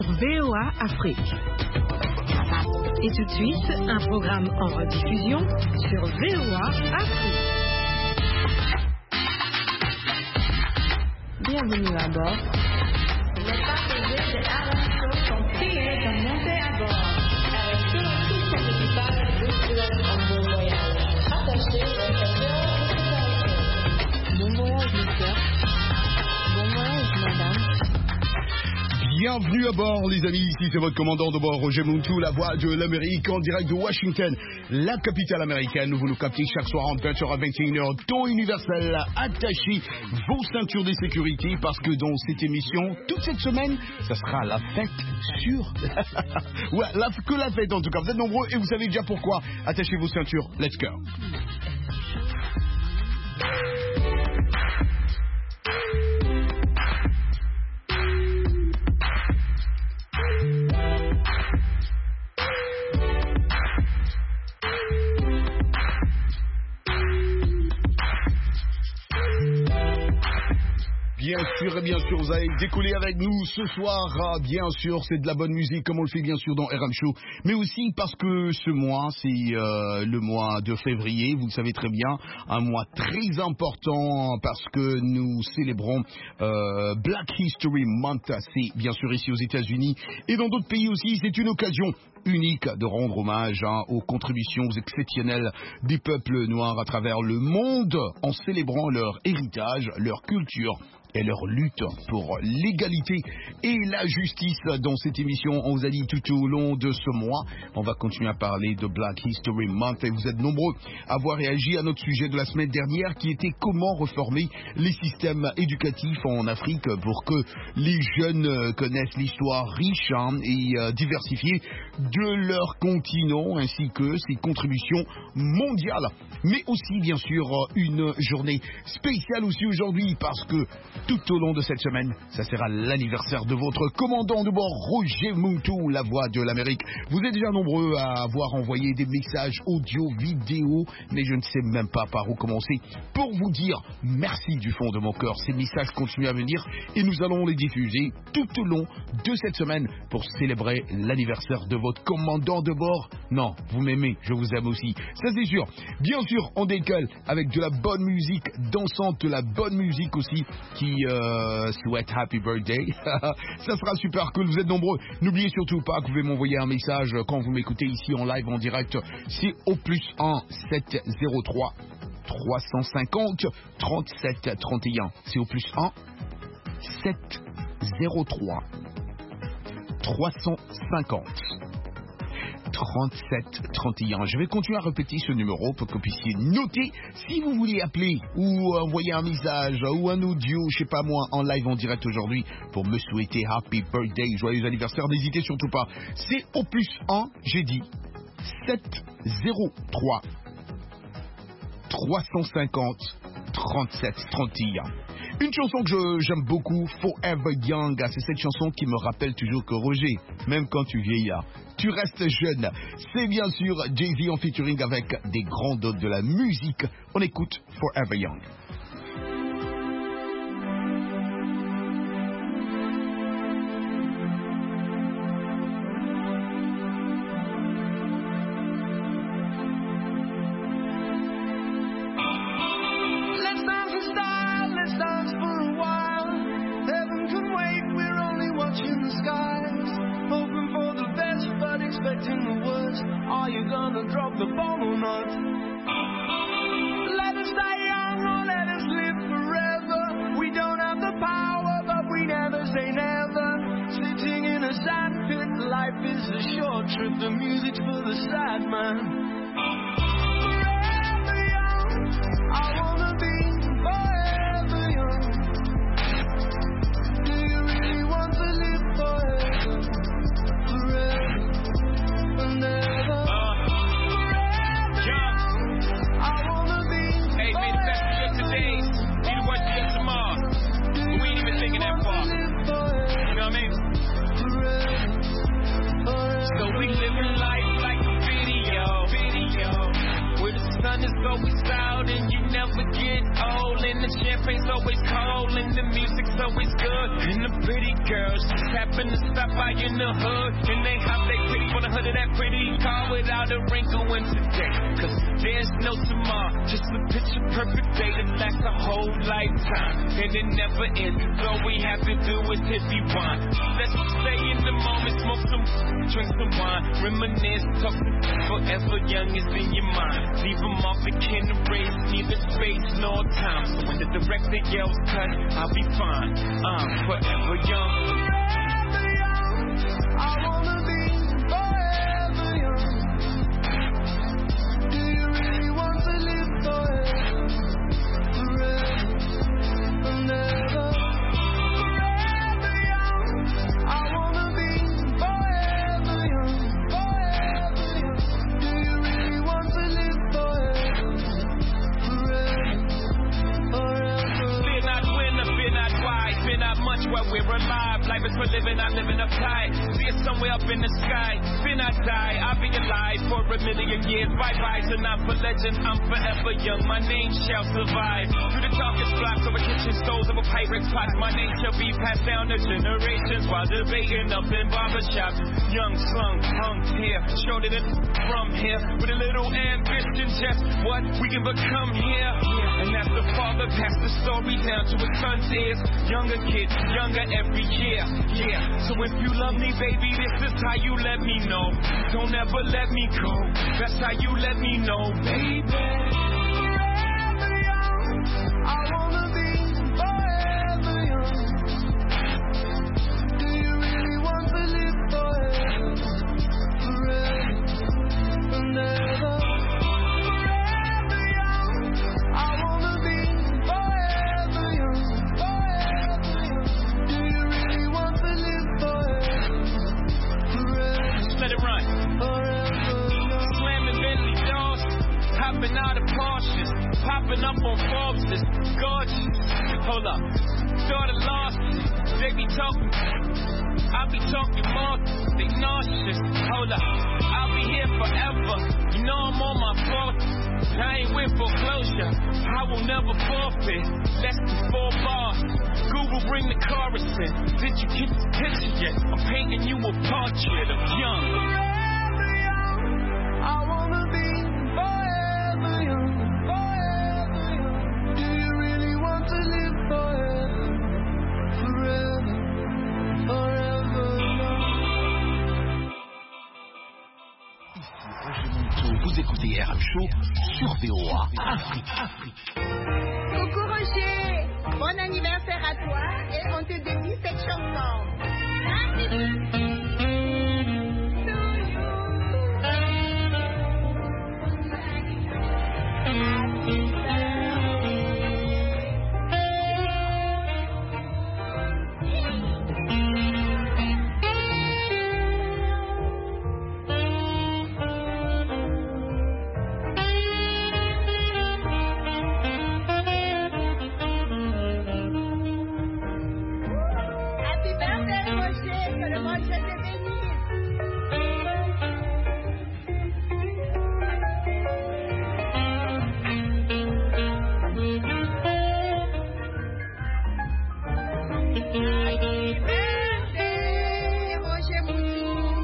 VOA Afrique. Et tout de suite, un programme en rediffusion sur VOA Afrique. Bienvenue à bord. Les passagers de RMC sont priés de monter à bord. RMC tout son équipage vous en bon voyage. Attachez vos ceintures de sécurité. Bon voyage, monsieur. Bon voyage, madame. Bienvenue à bord, les amis. Ici, c'est votre commandant de bord, Roger Muntu, la voix de l'Amérique, en direct de Washington, la capitale américaine. Vous nous captez chaque soir entre 20h à 21h, temps universel. Attachez vos ceintures de sécurité parce que dans cette émission, toute cette semaine, ça sera la fête sur... ouais, que la fête en tout cas. Vous êtes nombreux et vous savez déjà pourquoi. Attachez vos ceintures. Let's go. Bien sûr, vous allez décoller avec nous ce soir. Bien sûr, c'est de la bonne musique, comme on le fait bien sûr dans RM Show. Mais aussi parce que ce mois, c'est le mois de février. Vous le savez très bien, un mois très important parce que nous célébrons Black History Month. C'est bien sûr ici aux États-Unis et dans d'autres pays aussi. C'est une occasion unique de rendre hommage aux contributions exceptionnelles des peuples noirs à travers le monde en célébrant leur héritage, leur culture et leur lutte pour l'égalité et la justice. Dans cette émission, on vous a dit tout au long de ce mois, on va continuer à parler de Black History Month et vous êtes nombreux à avoir réagi à notre sujet de la semaine dernière qui était comment reformer les systèmes éducatifs en Afrique pour que les jeunes connaissent l'histoire riche et diversifiée de leur continent ainsi que ses contributions mondiales. Mais aussi bien sûr une journée spéciale aussi aujourd'hui parce que tout au long de cette semaine, ça sera l'anniversaire de votre commandant de bord, Roger Muntu, la voix de l'Amérique. Vous êtes déjà nombreux à avoir envoyé des messages audio, vidéo, mais je ne sais même pas par où commencer pour vous dire merci du fond de mon cœur. Ces messages continuent à venir et nous allons les diffuser tout au long de cette semaine pour célébrer l'anniversaire de votre commandant de bord. Non, vous m'aimez, je vous aime aussi. Ça c'est sûr. Bien sûr, on décolle avec de la bonne musique dansante, de la bonne musique aussi qui souhaite Happy Birthday. Ça sera super cool, vous êtes nombreux. N'oubliez surtout pas que vous pouvez m'envoyer un message quand vous m'écoutez ici en live, en direct. C'est au +1 703 350 37 31. C'est au +1 703 350 37 31. Je vais continuer à répéter ce numéro pour que vous puissiez noter si vous voulez appeler ou envoyer un message ou un audio, je sais pas moi, en live en direct aujourd'hui pour me souhaiter Happy Birthday, joyeux anniversaire. N'hésitez surtout pas. C'est au +1, j'ai dit 703 350 37 31. Une chanson que j'aime beaucoup, Forever Young, c'est cette chanson qui me rappelle toujours que Roger, même quand tu vieillas, tu restes jeune. C'est bien sûr Jay-Z en featuring avec des grands dots de la musique. On écoute Forever Young. champagne's always cold and the music's always good. And the pretty girls just happen to stop by in the hood. And they hop they pretty on the hood of that pretty car without a wrinkle in today. Cause there's no tomorrow, just a picture perfect day that lasts a whole lifetime. And it never ends, all we have to do is hit rewind. Let's stay in the moment, smoke some, drink some wine, reminisce, talk forever young is in your mind. Leave them off, it can't erase neither space nor time. So when the director yells cut, I'll be fine. I'm forever young. Forever young, I wanna be forever young. Do you really want to live forever? Forever and ever. Forever young, I wanna be forever young. Forever young. Do you really want to live forever? Forever, forever. Fear not when or fear not why, fear not much while we're alive. Life is for living, I live in a pie. See it somewhere up in the sky. Fear not die, I'll be alive for a million years. Bye-bye, so not for legend, I'm forever young. My name shall survive. Through the darkest blocks over kitchen stoves, over pirates' pots, my name shall be passed down to generations while debating up in barbershops. Young, slung, hung here, showed it from here. With a little ambition, just what we can become here. And as the father passed the story down to his son's ears, younger kids, younger every year. Yeah, so if you love me, baby, this is how you let me know. Don't ever let me go. That's how you let me know, baby. Forever young, I wanna be forever young. Do you really want to live forever? Forever and ever. Forever young, I wanna be forever young. Forever young. Do you really want to live forever? Forever. Just let it run. Forever young. Slamming Bentley doors, hopping out of Porsches, popping up on Forbes, it's gorgeous. Hold up, daughter lost it. They be talking, I be talking more, they nauseous. Hold up, I'll be here forever. You know I'm on my fourth. I ain't with foreclosure, I will never forfeit. Less than 4 bars. Google bring the chorus in. Did you get the picture yet? I'm painting you a portrait of young. Forever young, I wanna be forever young, forever young. Do you really want to live forever? Forever, forever young. Ici Roger Monteau, vous écoutez RM Show sur VOA Afrique. Coucou Roger, bon anniversaire à toi et on te dédie cette chanson. Happy birthday to you. Happy birthday Roger, que le monde te bénisse. Happy birthday Roger Moutou.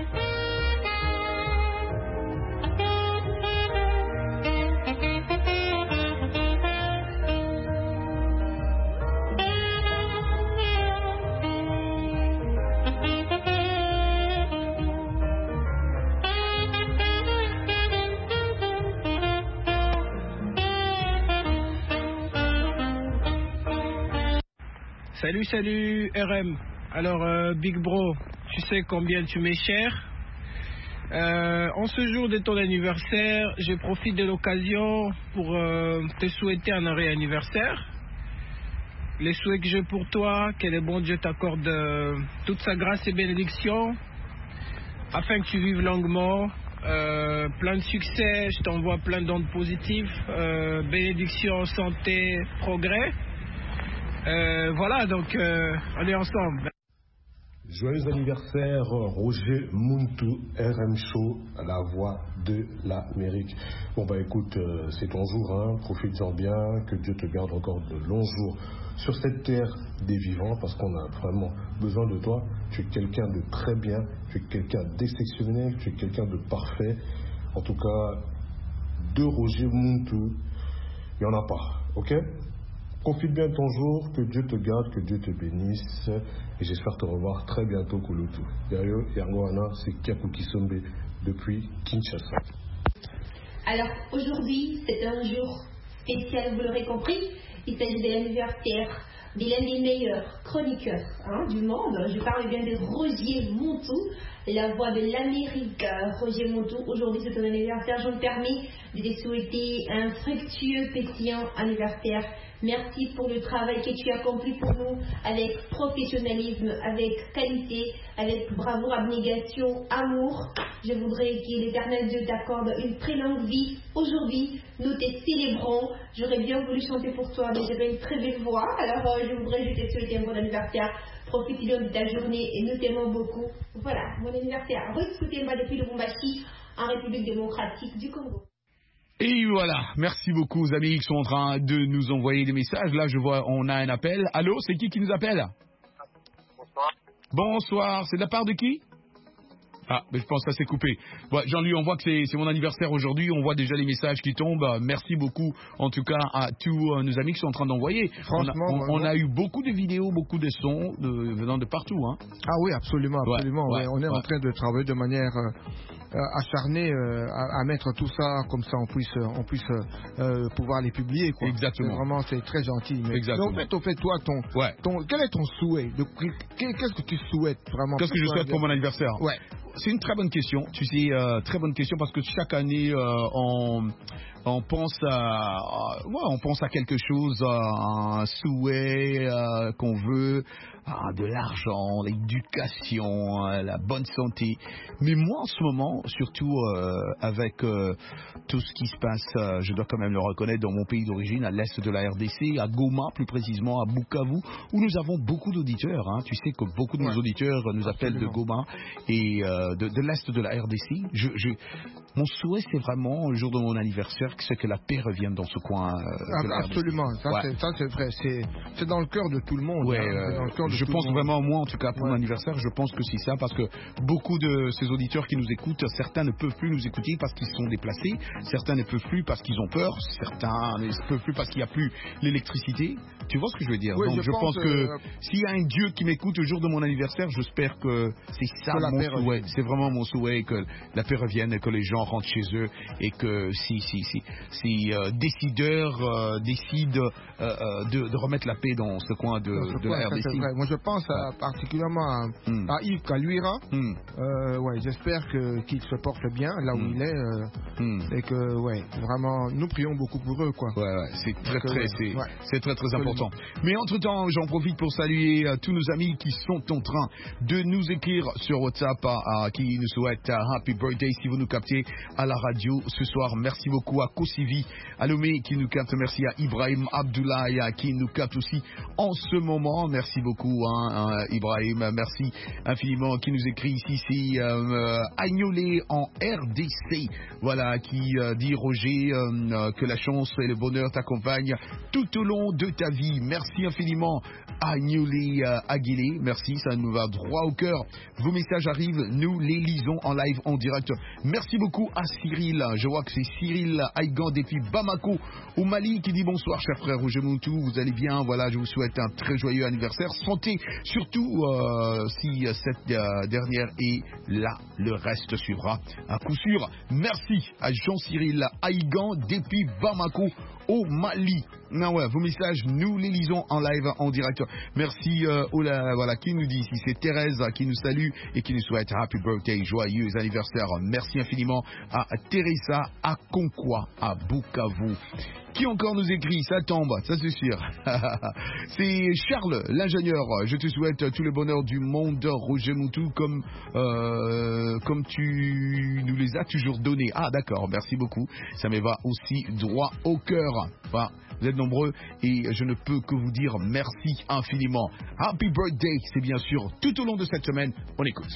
Salut RM. Alors Big Bro, tu sais combien tu m'es cher. En ce jour de ton anniversaire, je profite de l'occasion pour te souhaiter un heureux anniversaire. Les souhaits que j'ai pour toi, que le bon Dieu t'accorde toute sa grâce et bénédiction, afin que tu vives longuement, plein de succès, je t'envoie plein d'ondes positives, bénédiction, santé, progrès. Voilà, donc on est ensemble. Joyeux anniversaire Roger Muntu, RM Show, la voix de l'Amérique. Bon bah écoute, c'est ton jour, hein, profite-en bien, que Dieu te garde encore de longs jours sur cette terre des vivants, parce qu'on a vraiment besoin de toi. Tu es quelqu'un de très bien, tu es quelqu'un d'exceptionnel, tu es quelqu'un de parfait. En tout cas, de Roger Muntu, il n'y en a pas, ok? Profite bien de ton jour, que Dieu te garde, que Dieu te bénisse, et j'espère te revoir très bientôt, Kulutu. Yayo, Yangoana, c'est Kiakou Kisombe depuis Kinshasa. Alors aujourd'hui, c'est un jour spécial, vous l'aurez compris. Il s'agit de l'anniversaire de l'un des meilleurs chroniqueurs du monde. Je parle bien de Roger Muntu, la voix de l'Amérique. Roger Muntu, aujourd'hui c'est ton anniversaire. Je me permets de te souhaiter un fructueux, pétillant anniversaire. Merci pour le travail que tu as accompli pour nous avec professionnalisme, avec qualité, avec bravoure, abnégation, amour. Je voudrais que l'Éternel Dieu t'accorde une très longue vie. Aujourd'hui, nous te célébrons. J'aurais bien voulu chanter pour toi, mais j'avais une très belle voix. Alors, je voudrais te souhaiter un bon anniversaire. Profite bien de ta journée et nous t'aimons beaucoup. Voilà, mon anniversaire. Écoutez-moi depuis le Lubumbashi, en République démocratique du Congo. Et voilà, merci beaucoup aux amis qui sont en train de nous envoyer des messages. Là, je vois, on a un appel. Allô, c'est qui nous appelle? Bonsoir. Bonsoir, c'est de la part de qui? Ah, mais je pense que ça s'est coupé. Ouais, Jean-Louis, on voit que c'est mon anniversaire aujourd'hui. On voit déjà les messages qui tombent. Merci beaucoup, en tout cas, à tous nos amis qui sont en train d'envoyer. Franchement, on a eu beaucoup de vidéos, beaucoup de sons venant de partout. Hein. Ah oui, absolument, absolument. Ouais, on est en train de travailler de manière acharnée à mettre tout ça comme ça on puisse pouvoir les publier. Quoi. Exactement. Vraiment, c'est très gentil. Mais exactement. En fait, toi, quel est ton souhait? Qu'est-ce que tu souhaites vraiment? Qu'est-ce que je souhaite pour mon anniversaire? Ouais. C'est une très bonne question. Tu sais, très bonne question parce que chaque année, on pense à quelque chose, un souhait qu'on veut, de l'argent, l'éducation, la bonne santé. Mais moi, en ce moment, surtout avec tout ce qui se passe, je dois quand même le reconnaître, dans mon pays d'origine, à l'est de la RDC, à Goma, plus précisément à Bukavu, où nous avons beaucoup d'auditeurs. Hein. Tu sais que beaucoup de nos auditeurs nous appellent de Goma et de l'est de la RDC. Mon souhait, c'est vraiment, le jour de mon anniversaire, c'est que la paix revienne dans ce coin de la RDC. Absolument, ça c'est vrai. C'est dans le cœur de tout le monde. Ouais, hein. Je pense vraiment, moi en tout cas, pour mon anniversaire, je pense que c'est ça, parce que beaucoup de ces auditeurs qui nous écoutent, certains ne peuvent plus nous écouter parce qu'ils sont déplacés, certains ne peuvent plus parce qu'ils ont peur, certains ne peuvent plus parce qu'il n'y a plus l'électricité. Tu vois ce que je veux dire? Oui, donc je pense que s'il y a un Dieu qui m'écoute au jour de mon anniversaire, j'espère que c'est ça mon souhait. C'est vraiment mon souhait, que la paix revienne, que les gens rentrent chez eux et que si décideurs décident de remettre la paix dans ce coin de la RDC. Moi je pense particulièrement à Yves Kaluira. J'espère qu'il se porte bien là où il est et que vraiment nous prions beaucoup pour eux, quoi. C'est très important. Mais entre-temps, j'en profite pour saluer tous nos amis qui sont en train de nous écrire sur WhatsApp, qui nous souhaitent Happy Birthday si vous nous captez à la radio ce soir. Merci beaucoup à Kosivi, à Lomé qui nous capte. Merci à Ibrahim Abdoulaye qui nous capte aussi en ce moment. Merci beaucoup Ibrahim, merci infiniment. Qui nous écrit ici, c'est Agnolé en RDC. Voilà, qui dit Roger, que la chance et le bonheur t'accompagnent tout au long de ta vie. Merci infiniment Agnolé Aguilé. Merci, ça nous va droit au cœur. Vos messages arrivent, nous les lisons en live, en direct. Merci beaucoup à Cyril. Je vois que c'est Cyril Aïgan depuis Bamako au Mali qui dit bonsoir cher frère Roger Muntu, vous allez bien? Voilà, je vous souhaite un très joyeux anniversaire. Santé, surtout si cette dernière est là, le reste suivra à coup sûr. Merci à Jean-Cyril Aïgan depuis Bamako au Mali. Vos messages, nous les lisons en live, en direct. Merci voilà, qui nous dit ici, c'est Thérèse qui nous salue et qui nous souhaite Happy Birthday, joyeux anniversaire. Merci infiniment à Teresa à Konkwa, à Bukavu. Qui encore nous écrit? Ça tombe, ça c'est sûr. C'est Charles, l'ingénieur. Je te souhaite tout le bonheur du monde, Roger Muntu, comme tu nous les as toujours donnés. Ah d'accord, merci beaucoup. Ça me va aussi droit au cœur. Vous êtes nombreux et je ne peux que vous dire merci infiniment. Happy birthday, c'est bien sûr tout au long de cette semaine. On écoute.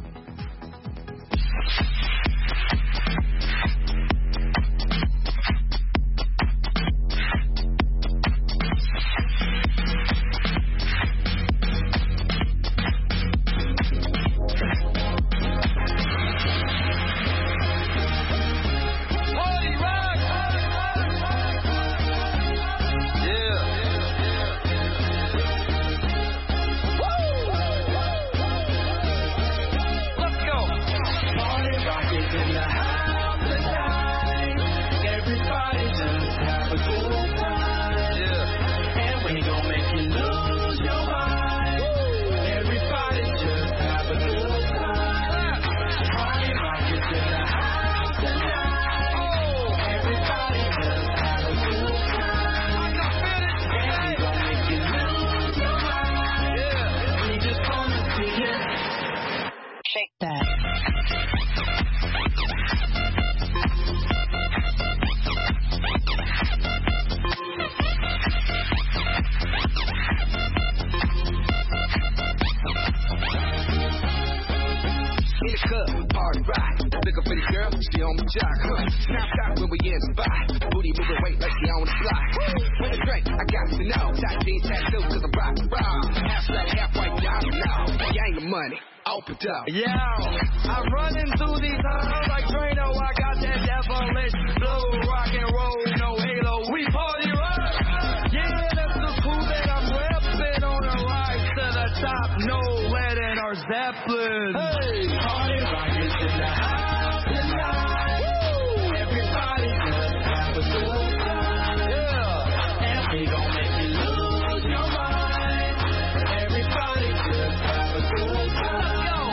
Yeah, I'm running through these halls like Drano. I got that devilish blue, rock and roll, no halo. We party rock. Yeah, that's the cool that I'm repping on the rise to the top. No lead in our Zeppelin. Hey, party rock is in the house tonight. Woo! Everybody just have a good time. Yeah, and we gon' make you lose your mind. Everybody just have a good time.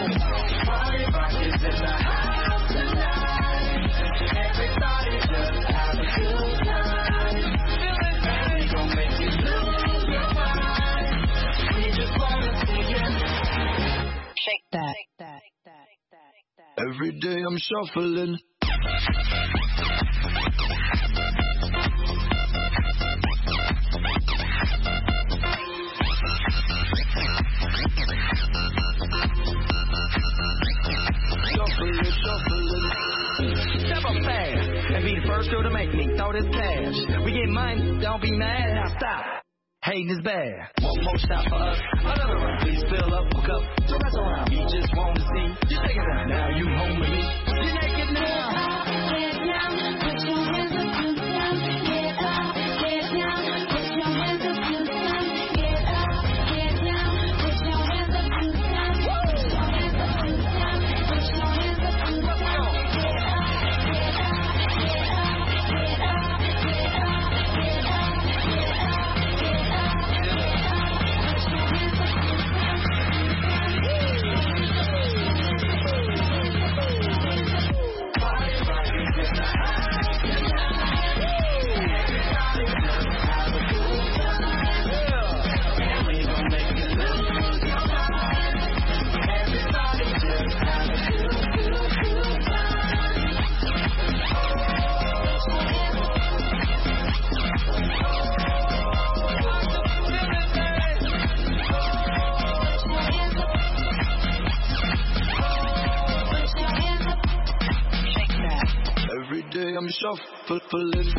In the house tonight, everybody just have a good time. And we gon' make you lose your mind. We just wanna see you shake that. Every day I'm shuffling. Step up fast and be the first girl to make me throw this cash. We get money, don't be mad, now stop. Hating is bad. One more shot for us, another round. Please fill up a cup, so that's around. We just want to see you take it down. Now you home with me. You're naked now. Get down, put your hands up to the ground. Get up, get down, put your hands up to the ground. Get up, get down, put your hands up to the ground. Put your hands up to the ground. Put your hands up to the ground. I'm shuffling.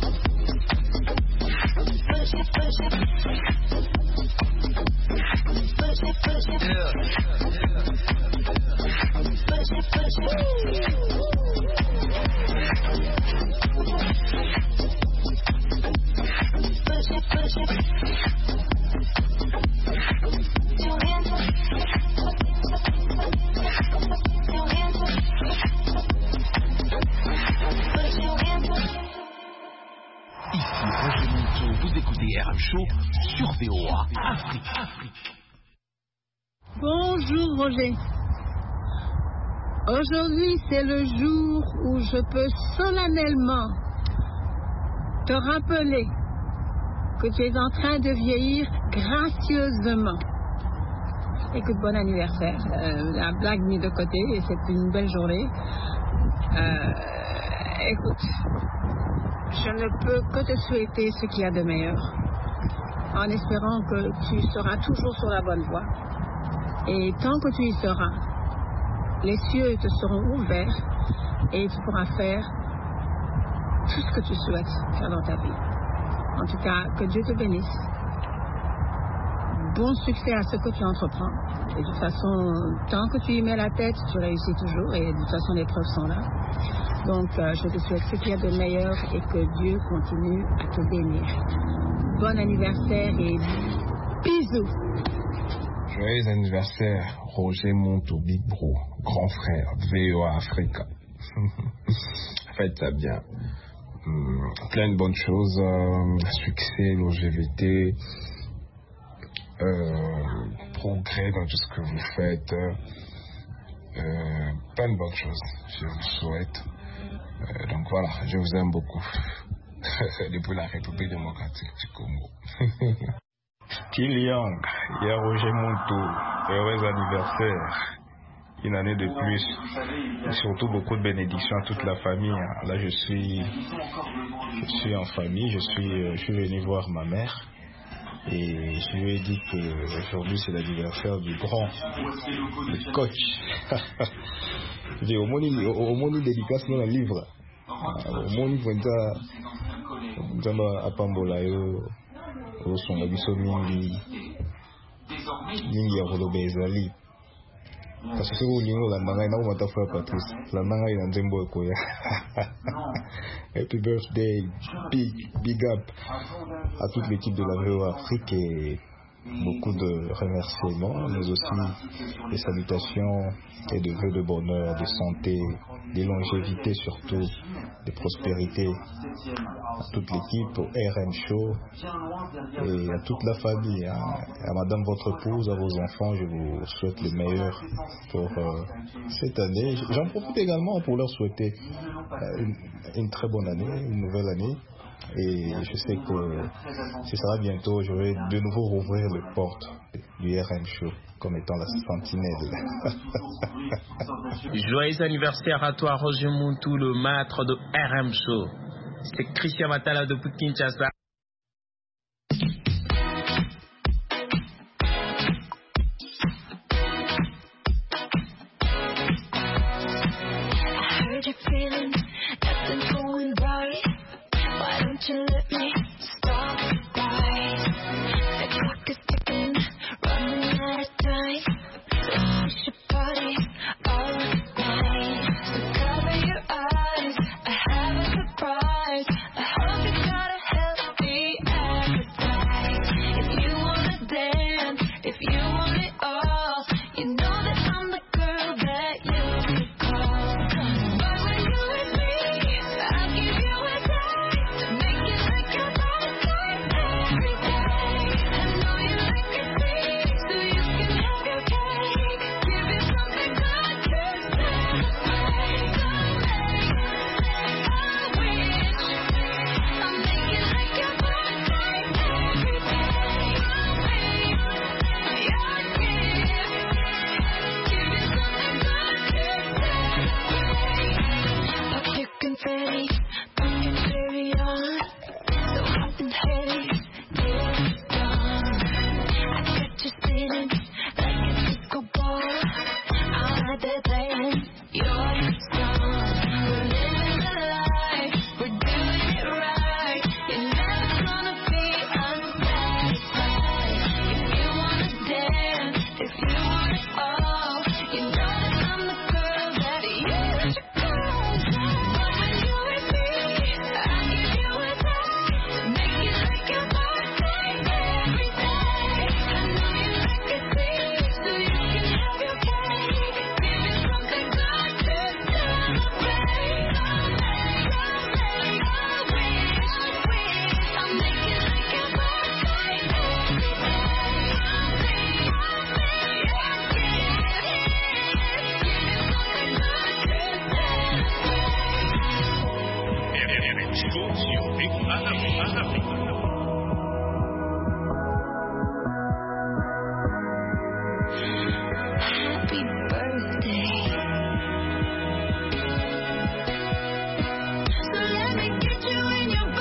Vous écoutez RM Show sur VOA Afrique. Bonjour Roger. Aujourd'hui c'est le jour où je peux solennellement te rappeler que tu es en train de vieillir gracieusement. Écoute, bon anniversaire. La blague mise de côté, et c'est une belle journée. Écoute, je ne peux que te souhaiter ce qu'il y a de meilleur, en espérant que tu seras toujours sur la bonne voie. Et tant que tu y seras, les cieux te seront ouverts et tu pourras faire tout ce que tu souhaites faire dans ta vie. En tout cas, que Dieu te bénisse. Bon succès à ce que tu entreprends. Et de toute façon, tant que tu y mets la tête, tu réussis toujours. Et de toute façon, les preuves sont là. Donc, je te souhaite ce qu'il y a de meilleur et que Dieu continue à te bénir. Bon anniversaire et bisous. Joyeux anniversaire, Roger Monto, Big Bro, grand frère, VOA Africa. Faites ça bien. Plein de bonnes choses, succès, longévité, progrès dans tout ce que vous faites, plein de bonnes choses, je vous souhaite. Donc voilà, je vous aime beaucoup. Depuis la République démocratique du Congo. Kylian, il y a Roger Monto, heureux anniversaire. Une année de plus, et surtout beaucoup de bénédictions à toute la famille. Là, je suis en famille, je suis venu voir ma mère et je lui ai dit que aujourd'hui c'est l'anniversaire du grand, le coach. J'ai au moins dédicace dans le livre. Au moins à Pambola au son abisso mingi ya Rolo Bezali. Parce que si vous voulez, la manga n'a pas fait Patrice. La manga est dans Zembo Koya. Happy birthday, big up à toute l'équipe de la VO Afrique et beaucoup de remerciements, mais aussi des salutations et de vœux de bonheur, de santé, de longévité surtout, de prospérité à toute l'équipe, au RM Show et à toute la famille, à madame votre épouse, à vos enfants. Je vous souhaite le meilleur pour cette année. J'en profite également pour leur souhaiter une très bonne année, une nouvelle année. Et je sais que ce sera bientôt, je vais de nouveau rouvrir les portes du RM Show comme étant la sentinelle. Joyeux anniversaire à toi, Roger Montou, le maître de RM Show. C'est Christian Matala depuis Kinshasa. You let me stop by. The clock is ticking, running out of time. We should party all night. So cover your eyes, I have a surprise. I hope you got a healthy appetite. If you wanna dance, if you want it all, you know that I'm the girl that you could call. But when you're with me, I'll give you a taste to make it like your birthday every day. I know you like it sweet, so you can have your cake. Give you something good to celebrate. I wish I'll make it like your birthday every day. Your gift, give you something good to celebrate. Pop your confetti, bring your cherry on. So hot and heavy, get it done. I got you sitting like a disco ball. I'm right there playing your song. We're living the life, we're doing it right. You're never gonna be unsatisfied. If you wanna dance, if you want it all, you know that I'm the girl that you should call. But when you're with me, I'll give you a taste to make it like your birthday every day. I know you like it sweet, so you can have your cake. Give you something good to celebrate. I wish I'll make it like your birthday every Happy birthday. So let me get you in your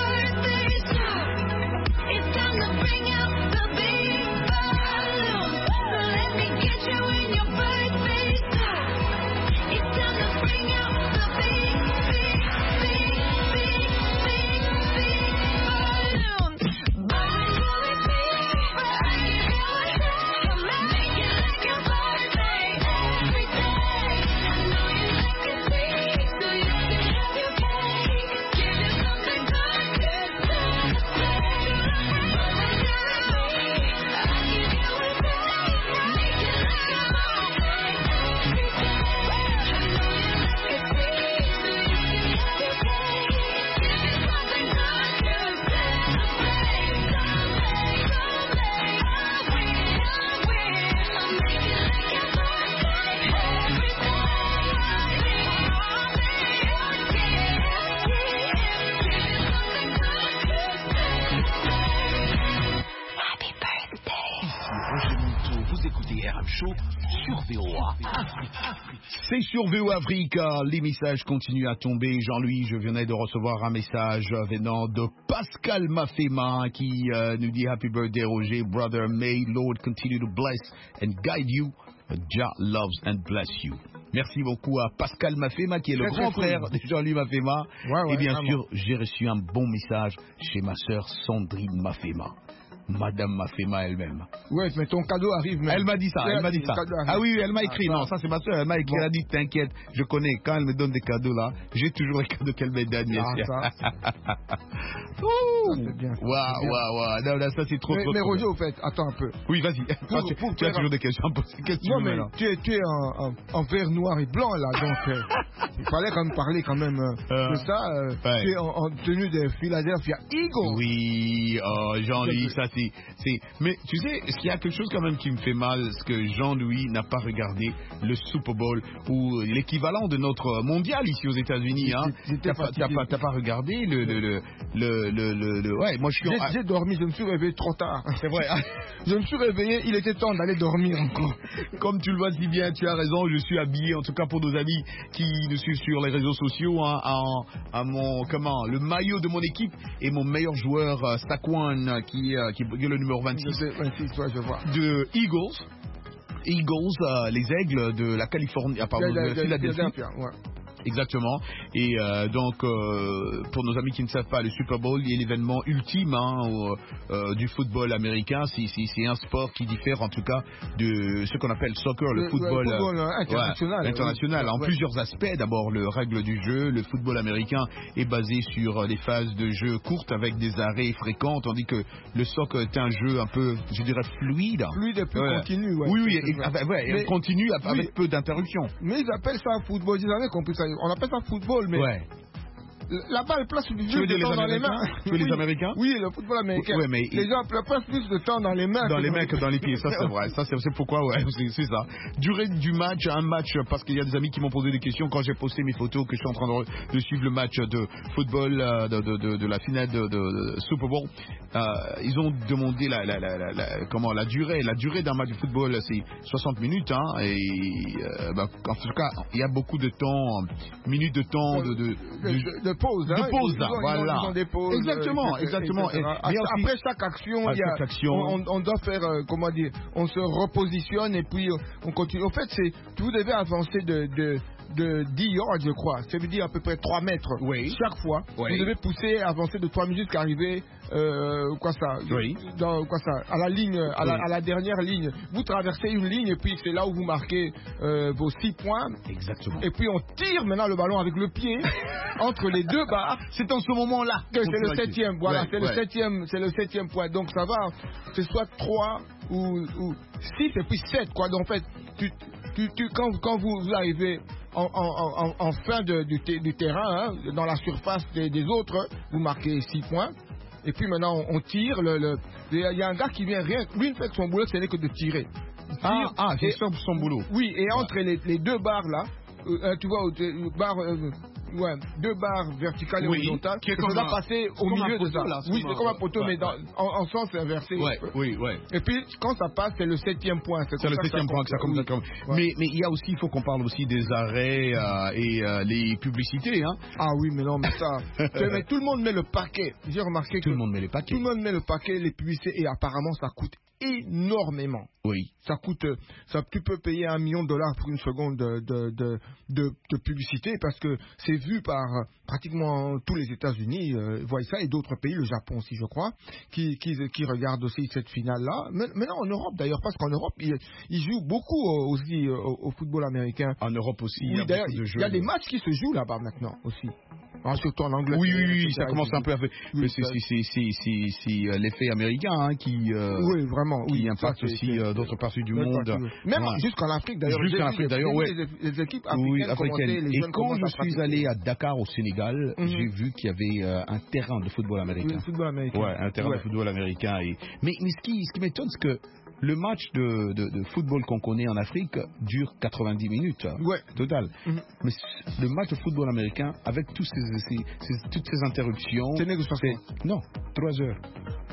sur VOA Afrique. C'est sur VOA Afrique, les messages continuent à tomber. Jean-Louis, je venais de recevoir un message venant de Pascal Mafema qui nous dit Happy birthday Roger, brother, may Lord continue to bless and guide you. Jah loves and bless you. Merci beaucoup à Pascal Mafema qui est le grand frère de Jean-Louis Mafema. Et bien sûr, j'ai reçu un bon message chez ma sœur Sandrine Mafema. Madame Mafema elle-même. Ouais, mais ton cadeau arrive même. Elle m'a dit ça, elle m'a dit ça. Ah oui, elle m'a écrit. Non, ça c'est ma soeur, elle m'a écrit. Elle a dit t'inquiète, je connais. Quand elle me donne des cadeaux là, j'ai toujours les cadeaux qu'elle me donne. C'est bien. Waouh. Non, là, ça c'est trop. Mais Roger, au fait, attends un peu. Oui, vas-y. Tu as toujours des questions. Non, mais tu es en vert, noir et blanc là, donc il fallait quand même parler quand même de ça. Tu es en tenue de Philadelphia Eagles. Oui, Jean-Louis, ça c'est. Mais tu sais, il y a quelque chose quand même qui me fait mal, c'est que Jean-Louis n'a pas regardé le Super Bowl ou l'équivalent de notre mondial ici aux États-Unis. Hein. T'as pas regardé ouais, moi je suis. J'ai dormi, je me suis réveillé trop tard. C'est vrai. Je me suis réveillé, il était temps d'aller dormir encore. Comme tu le vois si bien, tu as raison. Je suis habillé, en tout cas pour nos amis qui nous suivent sur les réseaux sociaux, hein, à le maillot de mon équipe et mon meilleur joueur Saquon qui est le numéro 26 je vois. De Eagles, les aigles de la Californie, de Philadelphie. Exactement. Et donc, pour nos amis qui ne savent pas, le Super Bowl est l'événement ultime du football américain. C'est un sport qui diffère en tout cas de ce qu'on appelle soccer, le football international. En plusieurs aspects. D'abord, le règle du jeu. Le football américain est basé sur des phases de jeu courtes avec des arrêts fréquents, tandis que le soccer est un jeu un peu, je dirais, fluide. Fluide et plus continu. Oui, continu avec peu d'interruptions. Mais ils appellent ça football. Ils avaient compris ça. On appelle ça football, mais la balle place plus de temps dans les mains. Tu veux les Américains? Oui, le football américain. Ouais, mais les gens passent plus de temps dans les mains. Dans les mains que dans les pieds, ça c'est vrai. Ça c'est pourquoi, c'est ça. Durée du match, un match, parce qu'il y a des amis qui m'ont posé des questions quand j'ai posté mes photos que je suis en train de suivre le match de football de la finale de Super Bowl. Ils ont demandé la durée d'un match de football, c'est 60 minutes, hein, et en tout cas, il y a beaucoup de temps, minutes de temps de pause, hein. De pause, là, voilà. Ils ont des pauses, exactement. Après chaque action, on doit faire, on se repositionne et puis on continue. En fait, vous devez avancer de 10 yards, je crois. Ça veut dire à peu près 3 mètres. Oui. Chaque fois. Oui. Vous devez pousser, avancer de 3 minutes jusqu'à arriver, à la ligne, à la dernière ligne. Vous traversez une ligne et puis c'est là où vous marquez vos 6 points. Exactement. Et puis on tire maintenant le ballon avec le pied entre les deux barres. C'est en ce moment-là que c'est le 7e. Voilà, c'est le 7e point. Donc ça va, c'est soit 3 ou 6 et puis 7, quoi. Donc en fait, quand vous arrivez en fin du terrain, hein, dans la surface des autres, vous marquez 6 points. Et puis maintenant, on tire. Il y a un gars qui vient rien. Lui, il fait son boulot, ce n'est que de tirer. C'est son boulot. Oui, et entre les deux barres là, tu vois, deux barres verticales et horizontales, qui doit passer au milieu de ça. Oui, c'est comme un poteau, mais en sens inversé. Oui. Et puis, quand ça passe, c'est le 7e point. C'est le 7e point que ça commence. Mais il y a aussi, il faut qu'on parle aussi des arrêts et les publicités. Hein. Ah oui, mais non, mais ça. Mais tout le monde met le paquet. J'ai remarqué que tout le monde met les paquets. Tout le monde met le paquet, les publicités, et apparemment, ça coûte énormément. Oui. Tu peux payer $1 million pour une seconde de publicité parce que c'est vu par pratiquement tous les États-Unis, voient ça, et d'autres pays, le Japon aussi, je crois, qui regardent aussi cette finale-là. Maintenant en Europe d'ailleurs, parce qu'en Europe, ils jouent beaucoup aussi au football américain. En Europe aussi, oui, d'ailleurs, il y a des matchs qui se jouent là-bas maintenant aussi. Surtout en Angleterre. Oui, ça commence un peu à faire. Mais c'est l'effet américain hein, qui impacte aussi d'autres parties du monde. Même jusqu'en Afrique d'ailleurs. Les équipes africaines. Et quand je suis allé à Dakar au Sénégal, j'ai vu qu'il y avait un terrain de football américain. Un terrain de football américain. Mais ce qui m'étonne, c'est que le match de football qu'on connaît en Afrique dure 90 minutes total. Mais le match de football américain, avec toutes ces interruptions, c'est 3 heures.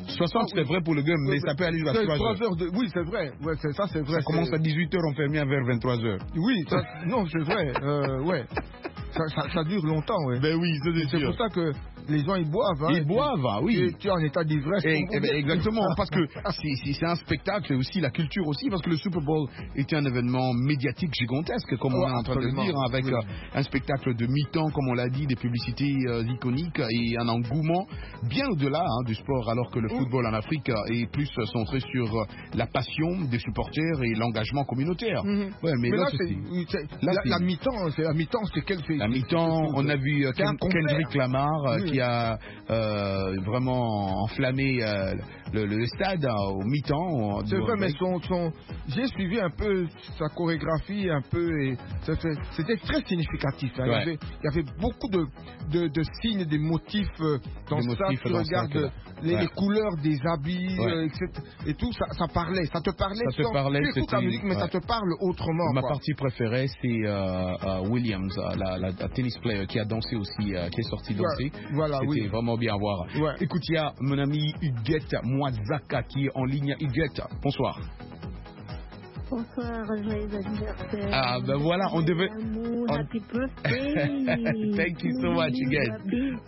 60, c'est vrai pour le game, mais ça peut aller jusqu'à 3 heures. Oui, c'est vrai. Ouais, ça, c'est vrai. Ça commence à 18h, on ferme vers 23h. Oui, non, c'est vrai. Ouais. Ça dure longtemps, ouais. Ben oui, c'est pour ça que les gens ils boivent. Hein, ils boivent, oui. Et tu es en état d'ivresse. Exactement, parce que c'est un spectacle et aussi la culture aussi, parce que le Super Bowl était un événement médiatique gigantesque, comme on est en train de dire, avec un spectacle de mi-temps, comme on l'a dit, des publicités iconiques et un engouement bien au-delà du sport, alors que le football en Afrique est plus centré sur la passion des supporters et l'engagement communautaire. Ouais, mais là, la mi-temps, c'est quel fait? La mi-temps, on a vu Kendrick Lamar qui a vraiment enflammé le stade au mi-temps. C'est vrai, mais j'ai suivi un peu sa chorégraphie, un peu, et c'était très significatif. Hein. Ouais. Il y avait beaucoup de signes, des motifs dans ça. Tu regardes les couleurs des habits, etc. Et tout, ça parlait. Ça te parlait. Tu écoutes la musique, mais ça te parle autrement. Ma partie préférée, c'est Williams, la tennis player qui a dansé aussi, qui est sorti danser. Voilà, c'était vraiment bien à voir. Ouais. Écoute, il y a mon ami Huguette Mwazaka qui est en ligne. Huguette, bonsoir. Bonsoir, joyeux anniversaire. Ah, ben voilà, on devait. Happy birthday. Thank you so much, Huguette.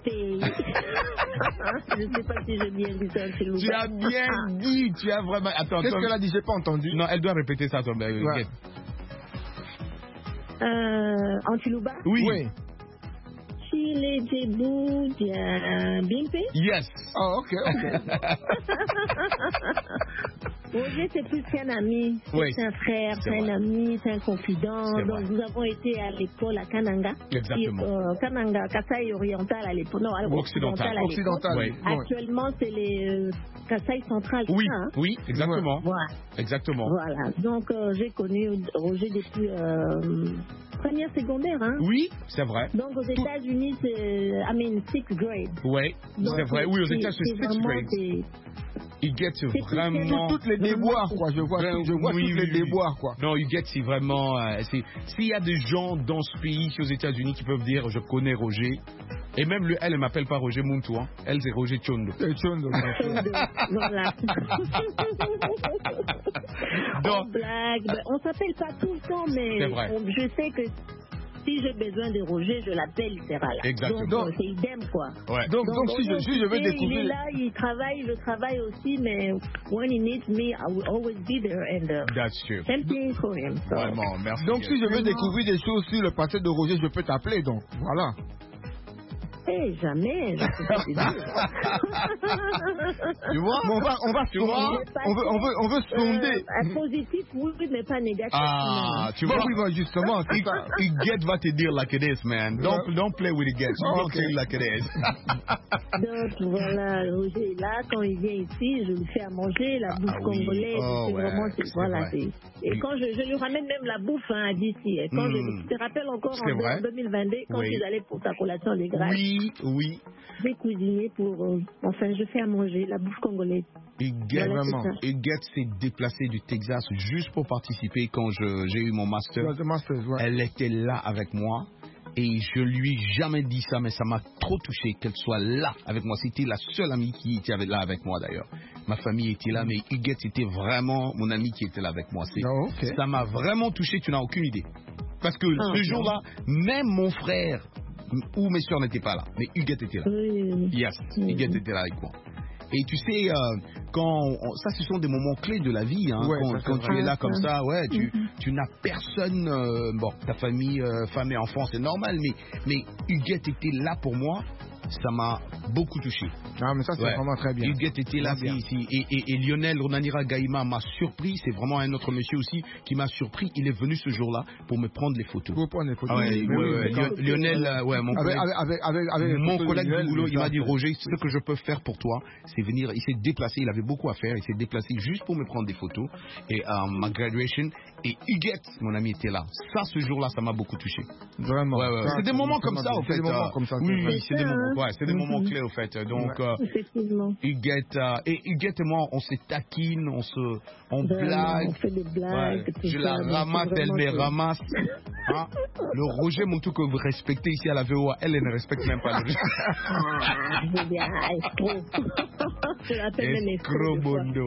Je ne sais pas si j'ai bien dit ça, s'il vous plaît. Tu as bien dit, tu as vraiment. Attends, qu'est-ce qu'elle a dit? J'ai pas entendu. Non, elle doit répéter ça, toi, Huguette. En Chiluba? Oui. Chile, Djibou, Bimpe? Yes. Oh, ok. Roger, c'est plus qu'un ami, c'est un frère, c'est un ami, c'est un confident. Donc, nous avons été à l'école à Kananga. Exactement. Kananga, Kasaï oriental à l'époque. Non, occidental à l'époque. Oui. Actuellement, c'est les Kasaï central. Oui, ça, hein? oui, exactement. Voilà. Exactement. Voilà. Donc, j'ai connu Roger depuis première secondaire. Hein? Oui, c'est vrai. Donc, aux États-Unis, c'est, 6th grade. Oui, c'est vrai. Oui, aux États-Unis, c'est 6th grade. Huguette, c'est vraiment. Toutes les déboires, quoi. Je vois toutes les déboires, quoi. Non, Huguette, c'est vraiment. S'il y a des gens dans ce pays, aux États-Unis, qui peuvent dire je connais Roger, et même elle ne m'appelle pas Roger Muntu, hein. Elle, c'est Roger Chondo. Chondo, voilà. Donc, on blague, on s'appelle pas tout le temps, mais je sais que. Si j'ai besoin de Roger, je l'appelle, il sera là. Exactement. Donc, c'est idem, quoi. Ouais. Donc si je veux découvrir... Il est là, il travaille, je travaille aussi, mais when he needs me, I will always be there. And that's true. Same thing for him. So. Vraiment, merci. Donc, si je veux découvrir des choses sur le passé de Roger, je peux t'appeler, donc. Voilà. Jamais, je peux pas te dire. Tu vois? On veut sonder. Positif, oui, mais pas négatif. Ah, tu vois? Oui, justement. Huguette va te dire like it is, man. Don't play with Huguette. Don't say like it is. Donc, voilà, Roger est là. Quand il vient ici, je lui fais à manger la bouffe congolaise. Voilà. Et quand je lui ramène même la bouffe à d'ici. Quand je te rappelle encore en 2022, quand ils allaient pour ta collation des grâces. Oui. J'ai cuisiné je fais à manger la bouffe congolaise. Huguette s'est déplacée du Texas juste pour participer quand j'ai eu mon master. Elle était là avec moi. Et je lui ai jamais dit ça, mais ça m'a trop touché qu'elle soit là avec moi. C'était la seule amie qui était là avec moi d'ailleurs. Ma famille était là, mais Huguette c'était vraiment mon amie qui était là avec moi. Ça m'a vraiment touché, tu n'as aucune idée. Parce que ce jour-là, même mon frère ou mes soeurs n'étaient pas là, mais Huguette était là. Yes, Huguette était là avec moi. Et tu sais, ça ce sont des moments clés de la vie, hein, quand tu es là comme ça, tu n'as personne, ta famille, femme et enfant, c'est normal, mais Huguette était là pour moi, ça m'a beaucoup touché. Ah, mais ça c'est vraiment très bien. Huguette était là ici, et Lionel Ronanira Gaïma m'a surpris, c'est vraiment un autre monsieur aussi qui m'a surpris, il est venu ce jour-là pour me prendre les photos. Pour prendre les photos. Lionel, mon collègue du boulot, il m'a dit Roger, ce que je peux faire pour toi, c'est venir, il s'est déplacé, il avait avait beaucoup à faire. Il s'est déplacé juste pour me prendre des photos. Et ma graduation. Et Huguette, mon ami, était là. Ça, ce jour-là, ça m'a beaucoup touché. Vraiment. Ouais. C'est des moments comme ça, au fait. C'est des moments comme ça. Oui, c'est des moments. Ouais, c'est des moments clés, au fait. Donc, Huguette et moi, on se taquine, on blague. On fait des blagues. Ouais. Je la ramasse, elle me ramasse. Hein? Le Roger Montou que vous respectez ici à la VOA, elle ne respecte même pas le Roger. Escrobondo.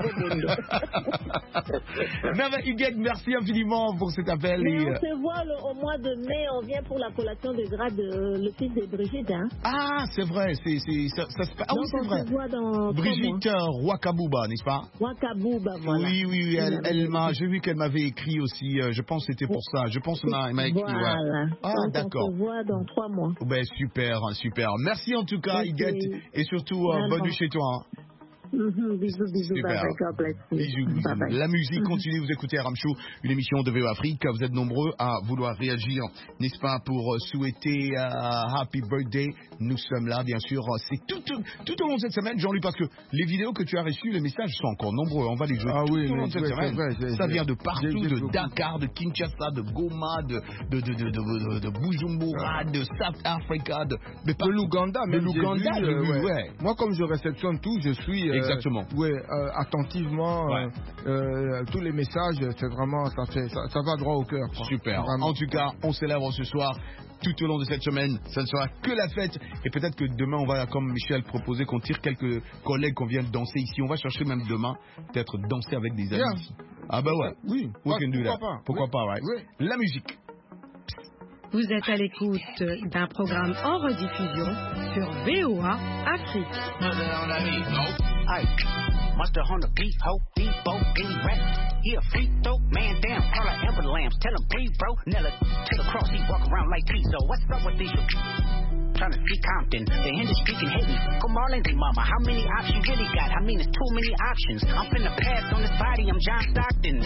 Huguette, merci infiniment pour cet appel. Mais on se voit au mois de mai, on vient pour la collation de grade de le fils de Brigitte. Hein? Ah, c'est vrai. Ça se passe. Ah oui, c'est vrai. On se voit dans Brigitte Wakabouba, n'est-ce pas? Wakabouba, voilà. Oui. J'ai vu qu'elle m'avait écrit aussi. Je pense que c'était pour ça. Je pense qu'elle m'a écrit. Voilà. Ouais. Ah, donc d'accord. On se voit dans 3 mois. Ben, super. Merci en tout cas, Huguette. Et surtout, bonne nuit chez toi. Hein. Bisous. Super. Bisous. La musique continue, vous écoutez RM Show, une émission de VO Afrique. Vous êtes nombreux à vouloir réagir, n'est-ce pas, pour souhaiter Happy Birthday. Nous sommes là, bien sûr. C'est tout au long de cette semaine, Jean-Louis, parce que les vidéos que tu as reçues, les messages sont encore nombreux. On va les jouer tout au long de cette semaine. Ça vient de partout, de Dakar, de Kinshasa, de Goma, de Bujumbura, de South Africa, de l'Ouganda. De l'Ouganda, ouais. Moi, comme je réceptionne tout, je suis exactement. Attentivement tous les messages, c'est vraiment ça va droit au cœur. Super. Vraiment. En tout cas, on célèbre ce soir. Tout au long de cette semaine, ça ne sera que la fête. Et peut-être que demain, on va, comme Michel proposer, qu'on tire quelques collègues qu'on vienne danser ici. On va chercher même demain, peut-être danser avec des amis. Yeah. Ah bah ouais. Oui. Pourquoi pas, right? Oui. La musique. Vous êtes à l'écoute d'un programme en rediffusion sur VOA Afrique. Mustard on the beat, ho, Debo, any rap. He a freak though, man down, all like amber lamps. Tell him breathe, bro. Nella to the cross, he walk around like Pizzo. What's up with these? Trying to see Compton, the industry can hate me. Come Marlins and mama, how many options you really got? I mean, it's too many options. I'm finna pass on this body, I'm John Stockton.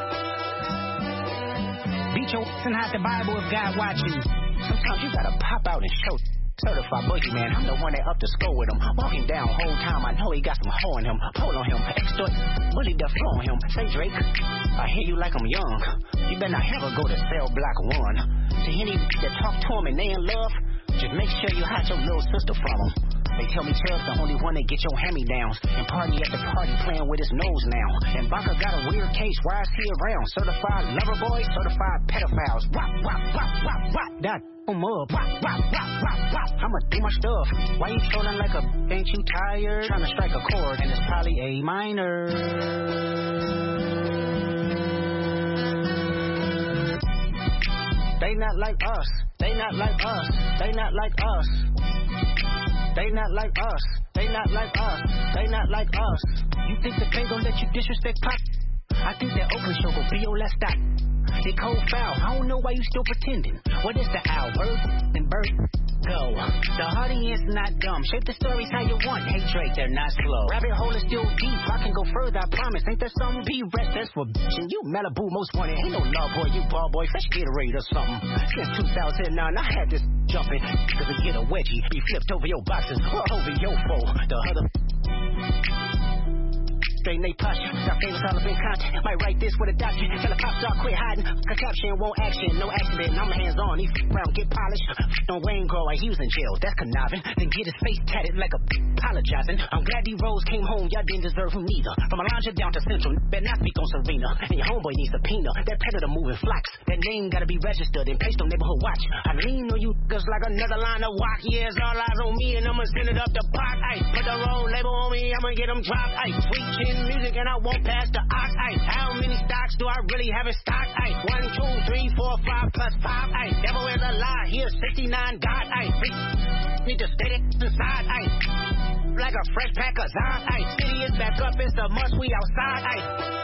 Beat your and hide the Bible if God watching. Sometimes you gotta pop out and show. Certified boogeyman, I'm the one that up the score with him. Walking down whole time, I know he got some hoe in him. Pull on him, extort, bully the flow on him. Say Drake, I hear you like I'm young. You better not ever go to cell block 1. To any that talk to him and they in love, just make sure you hide your little sister from him. They tell me Chubb's the only one that get your hand-me-downs. And party at the party playing with his nose now. And Baca got a weird case, why is he around? Certified lover boys, certified pedophiles. Wop. That up. Wop. I'ma do my stuff. Why you trolling like a ain't you tired? Trying to strike a chord and it's probably A minor. They not like us. They not like us. They not like us. They not like us. They not like us. They not like us. You think the bank gon' let you disrespect Pop? I think that Oakland show gon' be your last stop. They cold foul. I don't know why you still pretending. What is the owl? Bird and bird. Go. The audience not dumb. Shape the stories how you want. Hey Drake, they're not slow. Rabbit hole is still deep. I can go further, I promise. Ain't there something? Be rest, that's for bitchin'. You Malibu most wanted. Ain't no love boy, you ball boy. Fresh Gatorade or something. Since 2009, I had this jumping. Cause I get a wedgie. Be flipped over your boxes or over your foe. The other. Straight Nate posture. Got famous all up in content. Might write this with a doctrine. Tell a pop star quit hiding. Conception won't action. No accident. I'm hands on. He round get polished. Don't Wayne grow like he was in jail. That's conniving. Then get his face tatted like a apologizing. I'm glad D Rose came home. Y'all didn't deserve him neither. From Alondra down to Central. Better not speak on Serena. And your homeboy needs a subpoena. That predator moving flocks. That name gotta be registered and placed on neighborhood watch. I lean on you just like another line of walk. Yeah, it's all eyes on me and I'ma send it up the pot. Ay, put the road label on me. I'ma get them dropped. Ay, sweet chin music and I won't pass the ox. Ay, how many stocks do I really have in stock? Ay, 1, 2, 3, 4, 5 plus 5. Ay, devil is a lie. Here's 69 God. Ay, need to stay inside. Ay, like a fresh pack of Zon. Ay, city is back up. It's a must. We outside. Ay.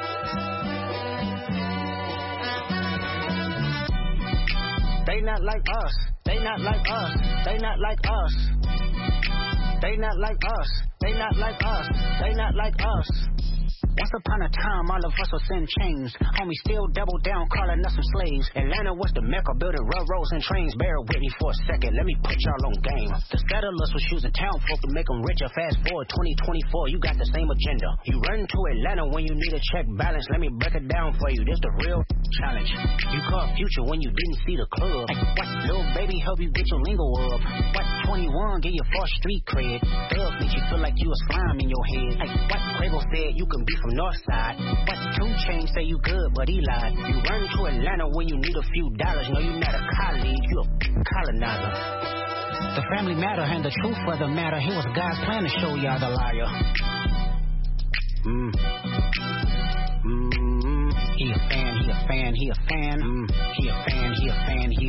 They not like us. They not like us. They not like us. They not like us. They not like us. They not like us. Once upon a time, all of us was in chains. Homie still double down, calling us some slaves. Atlanta was the mecca, building railroads and trains. Bear with me for a second, let me put y'all on game. The settlers was choosing town folk to make them richer. Fast forward 2024, you got the same agenda. You run to Atlanta when you need a check balance. Let me break it down for you, this the real challenge. You caught Future when you didn't see the club. Like, what little baby help you get your lingo up? What 21 get your false street cred? Thugs make you feel like you a slime in your head. Like, what Quavo said you can be from Northside. What 2 Chainz say you good but he lied. You run to Atlanta when you need a few dollars. No, you not a colleague, you a colonizer. The family matter and the truth for the matter. Here was God's plan to show y'all the liar. He a fan, he a fan, he a fan. He a fan, he a fan, he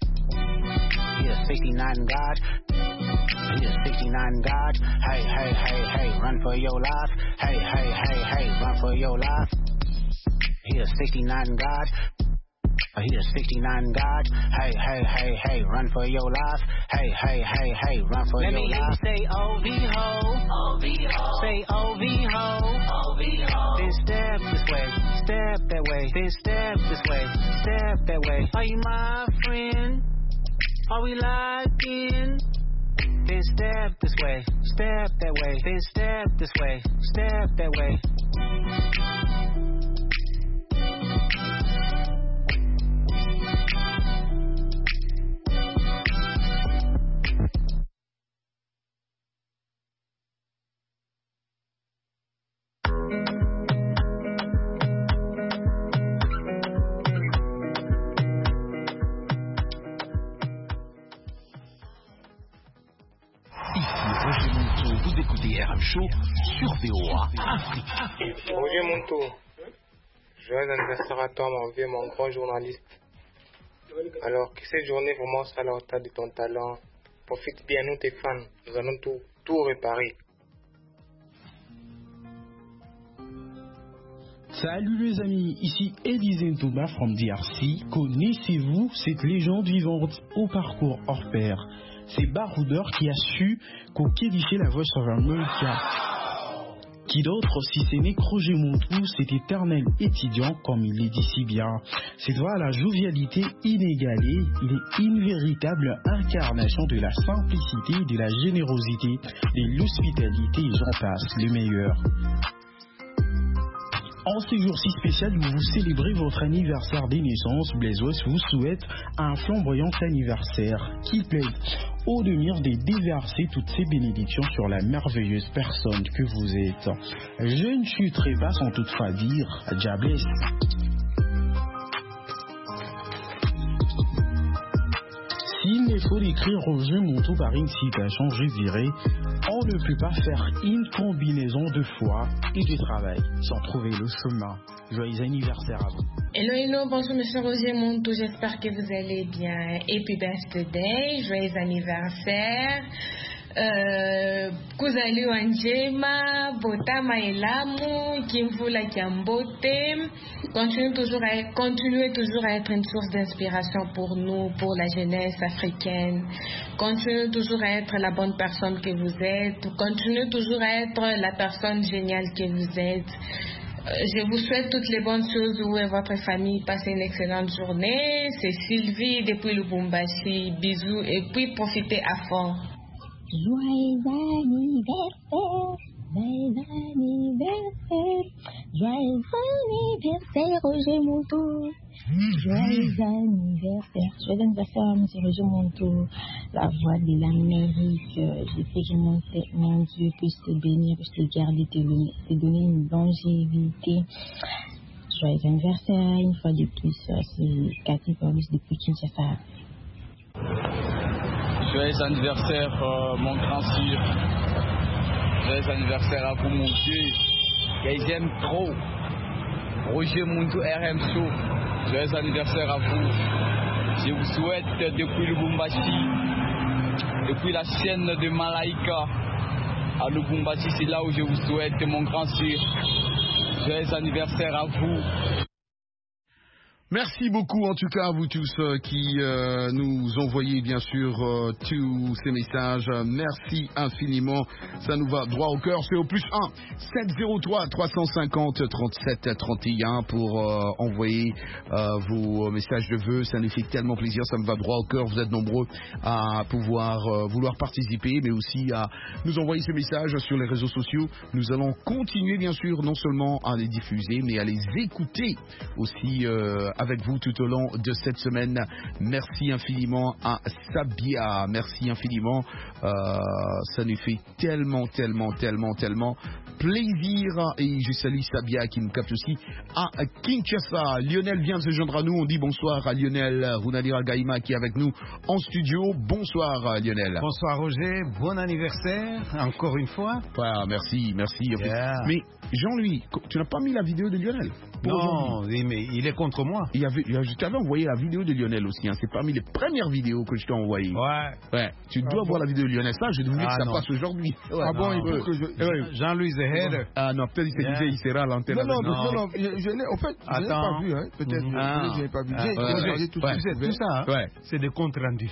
a 69 God. He a 69 God. Hey, hey, hey, hey, run for your life. Hey, hey, hey, hey, run for your life. He a 69 God. He a 69 God. Hey, hey, hey, hey, run for your life. Hey, hey, hey, hey, run for your life. Let me hear you say O-V-Ho. O-V-Ho. Say O-V-Ho. O-V-Ho. Then step this way, step that way. Then step this way, step that way. Are you my friend? Are we locked in? Then step this way, step that way. Then step this way, step that way. Vous écoutez RM Show sur VOA Afrique. Roger Monto, joyeux anniversaire à toi, mon vieux, mon grand journaliste. Alors que cette journée vraiment sera la hauteur de ton talent. Profite bien, nous tes fans, nous allons tout réparer. Salut les amis, ici Elisée Thomas from DRC. Connaissez-vous cette légende vivante au parcours hors pair? C'est Baroudeur qui a su co-qualifier la Voice of America. Qui d'autre si ce n'est Roger Montou, cet éternel étudiant comme il le dit si bien. Cette voix à la jovialité inégalée, il est une véritable incarnation de la simplicité, de la générosité, de l'hospitalité et j'en passe, le meilleur. En ce jour si spécial où vous célébrez votre anniversaire de naissance, Blaise West vous souhaite un flamboyant anniversaire qui plaît au devenir de déverser toutes ces bénédictions sur la merveilleuse personne que vous êtes. Je ne chuterai pas sans toutefois dire Diablesse. S'il me faut décrire Roger Montou par une citation, je dirais on ne peut pas faire une combinaison de foi et de travail sans trouver le chemin. Joyeux anniversaire à vous. Hello, hello, bonjour monsieur Roger Montou, j'espère que vous allez bien. Happy birthday, joyeux anniversaire. Kuzali Wanjema, Botama Elamu, Kimvula Kiambote. Continuez toujours à être une source d'inspiration pour nous, pour la jeunesse africaine. Continuez toujours à être la bonne personne que vous êtes. Continuez toujours à être la personne géniale que vous êtes. Je vous souhaite toutes les bonnes choses. Vous et votre famille passez une excellente journée. C'est Sylvie depuis Lubumbashi. Bisous et puis profitez à fond. Joyeux anniversaire, joyeux anniversaire, joyeux anniversaire Roger Montou. Joyeux anniversaire à M. Roger Montou, la voix de l'Amérique. Je sais que mon Dieu puisse te bénir, puisse te garder, te donner une longévité. Joyeux anniversaire, une fois de plus, c'est Cathy Paulus depuis Kinshasa. Joyeux anniversaire, mon grand sire. Joyeux anniversaire à vous, mon Dieu. Que j'aime trop. Roger Montou, RM Show. Joyeux anniversaire à vous. Je vous souhaite depuis Lubumbashi, depuis la chaîne de Malaika à Lubumbashi, c'est là où je vous souhaite, mon grand sire. Joyeux anniversaire à vous. Merci beaucoup en tout cas à vous tous qui nous envoyez bien sûr tous ces messages. Merci infiniment. Ça nous va droit au cœur. C'est au plus 1 703 350 37 31 pour envoyer vos messages de vœux. Ça nous fait tellement plaisir. Ça me va droit au cœur. Vous êtes nombreux à pouvoir vouloir participer, mais aussi à nous envoyer ces messages sur les réseaux sociaux. Nous allons continuer bien sûr non seulement à les diffuser, mais à les écouter aussi avec vous tout au long de cette semaine. Merci infiniment à Sabia. Merci infiniment. Ça nous fait tellement plaisir. Et je salue Sabia qui nous capte aussi à Kinshasa. Lionel vient de se joindre à nous. On dit bonsoir à Lionel Runadira Gaïma qui est avec nous en studio. Bonsoir Lionel. Bonsoir Roger. Bon anniversaire encore une fois. Ouais, merci. Yeah. Mais Jean-Louis, tu n'as pas mis la vidéo de Lionel? Non, mais il est contre moi. Je t'avais envoyé la vidéo de Lionel aussi. Hein. C'est parmi les premières vidéos que je t'ai envoyées. Ouais. Tu dois voir la vidéo de Lionel. Ça, je voulais que ça passe aujourd'hui. Ouais, bon, il faut que Jean-Louis Zeher. Ah non, peut-être il se disait il sera à l'antenne. Non. Je l'ai. En fait, je l'ai pas vu. Hein. Peut-être. Je l'ai pas vu. J'ai regardé tout ça. C'est des comptes rendus.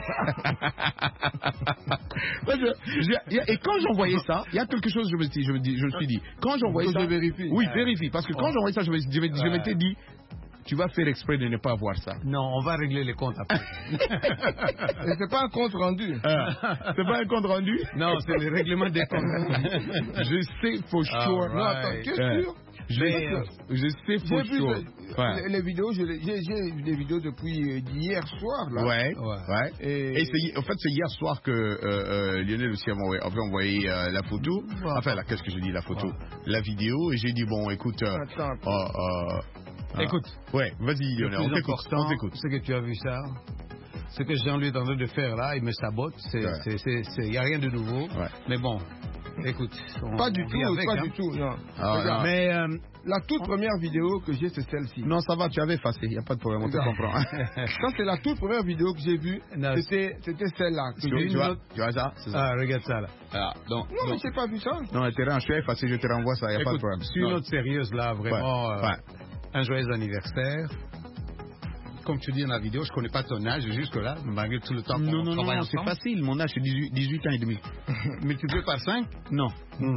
Et quand j'envoyais ça, il y a quelque chose. Je me suis dit. Quand j'envoyais ça, je vérifie. Oui, vérifie. Parce que quand j'envoyais ça, je m'étais dit, tu vas faire exprès de ne pas voir ça. Non, on va régler les comptes après. C'est pas un compte rendu. C'est pas un compte rendu? Non, c'est le règlement des comptes. Je sais for sure. Non, attends, tu es sûr? Je sais for sure. Les vidéos, j'ai des vidéos depuis hier soir. Là. Ouais. Et en fait, c'est hier soir que Lionel aussi avait envoyé la photo. Enfin, qu'est-ce que je dis, la photo? La vidéo. Et j'ai dit, bon, écoute... Écoute. Ouais, vas-y Lionel, on t'écoute. C'est que tu as vu ça. Ce que Jean-Louis est en train de faire là, il me sabote. Il n'y a rien de nouveau. Mais bon, écoute. Pas du tout, non. Regarde, mais la toute première vidéo que j'ai, c'est celle-ci. Non, ça va, tu avais effacé, il n'y a pas de problème, on te comprend. Quand c'est la toute première vidéo que j'ai vue, c'était celle-là. Tu vois ça? Regarde ça là. Non, mais j'ai pas vu ça. Non, je suis effacé, je te renvoie ça, il n'y a pas de problème. Sur une note sérieuse là, vraiment, un joyeux anniversaire. Comme tu dis dans la vidéo, je ne connais pas ton âge jusque-là, malgré tout le temps qu'on travaille ensemble. C'est facile, mon âge c'est 18 ans et demi. Multiplié par 5? Non.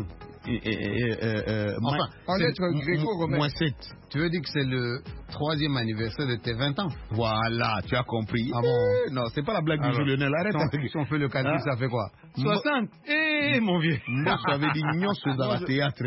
Enfin, en lettres gréco-romaines. Moins 7. Tu veux dire que c'est le 3e anniversaire de tes 20 ans? Voilà, tu as compris. Ah bon? Non, c'est pas la blague du Lionel, arrête. Si on fait le calcul, ça fait quoi? 60? Mon vieux. Moi, je t'avais dit, non, c'est dans la théâtre.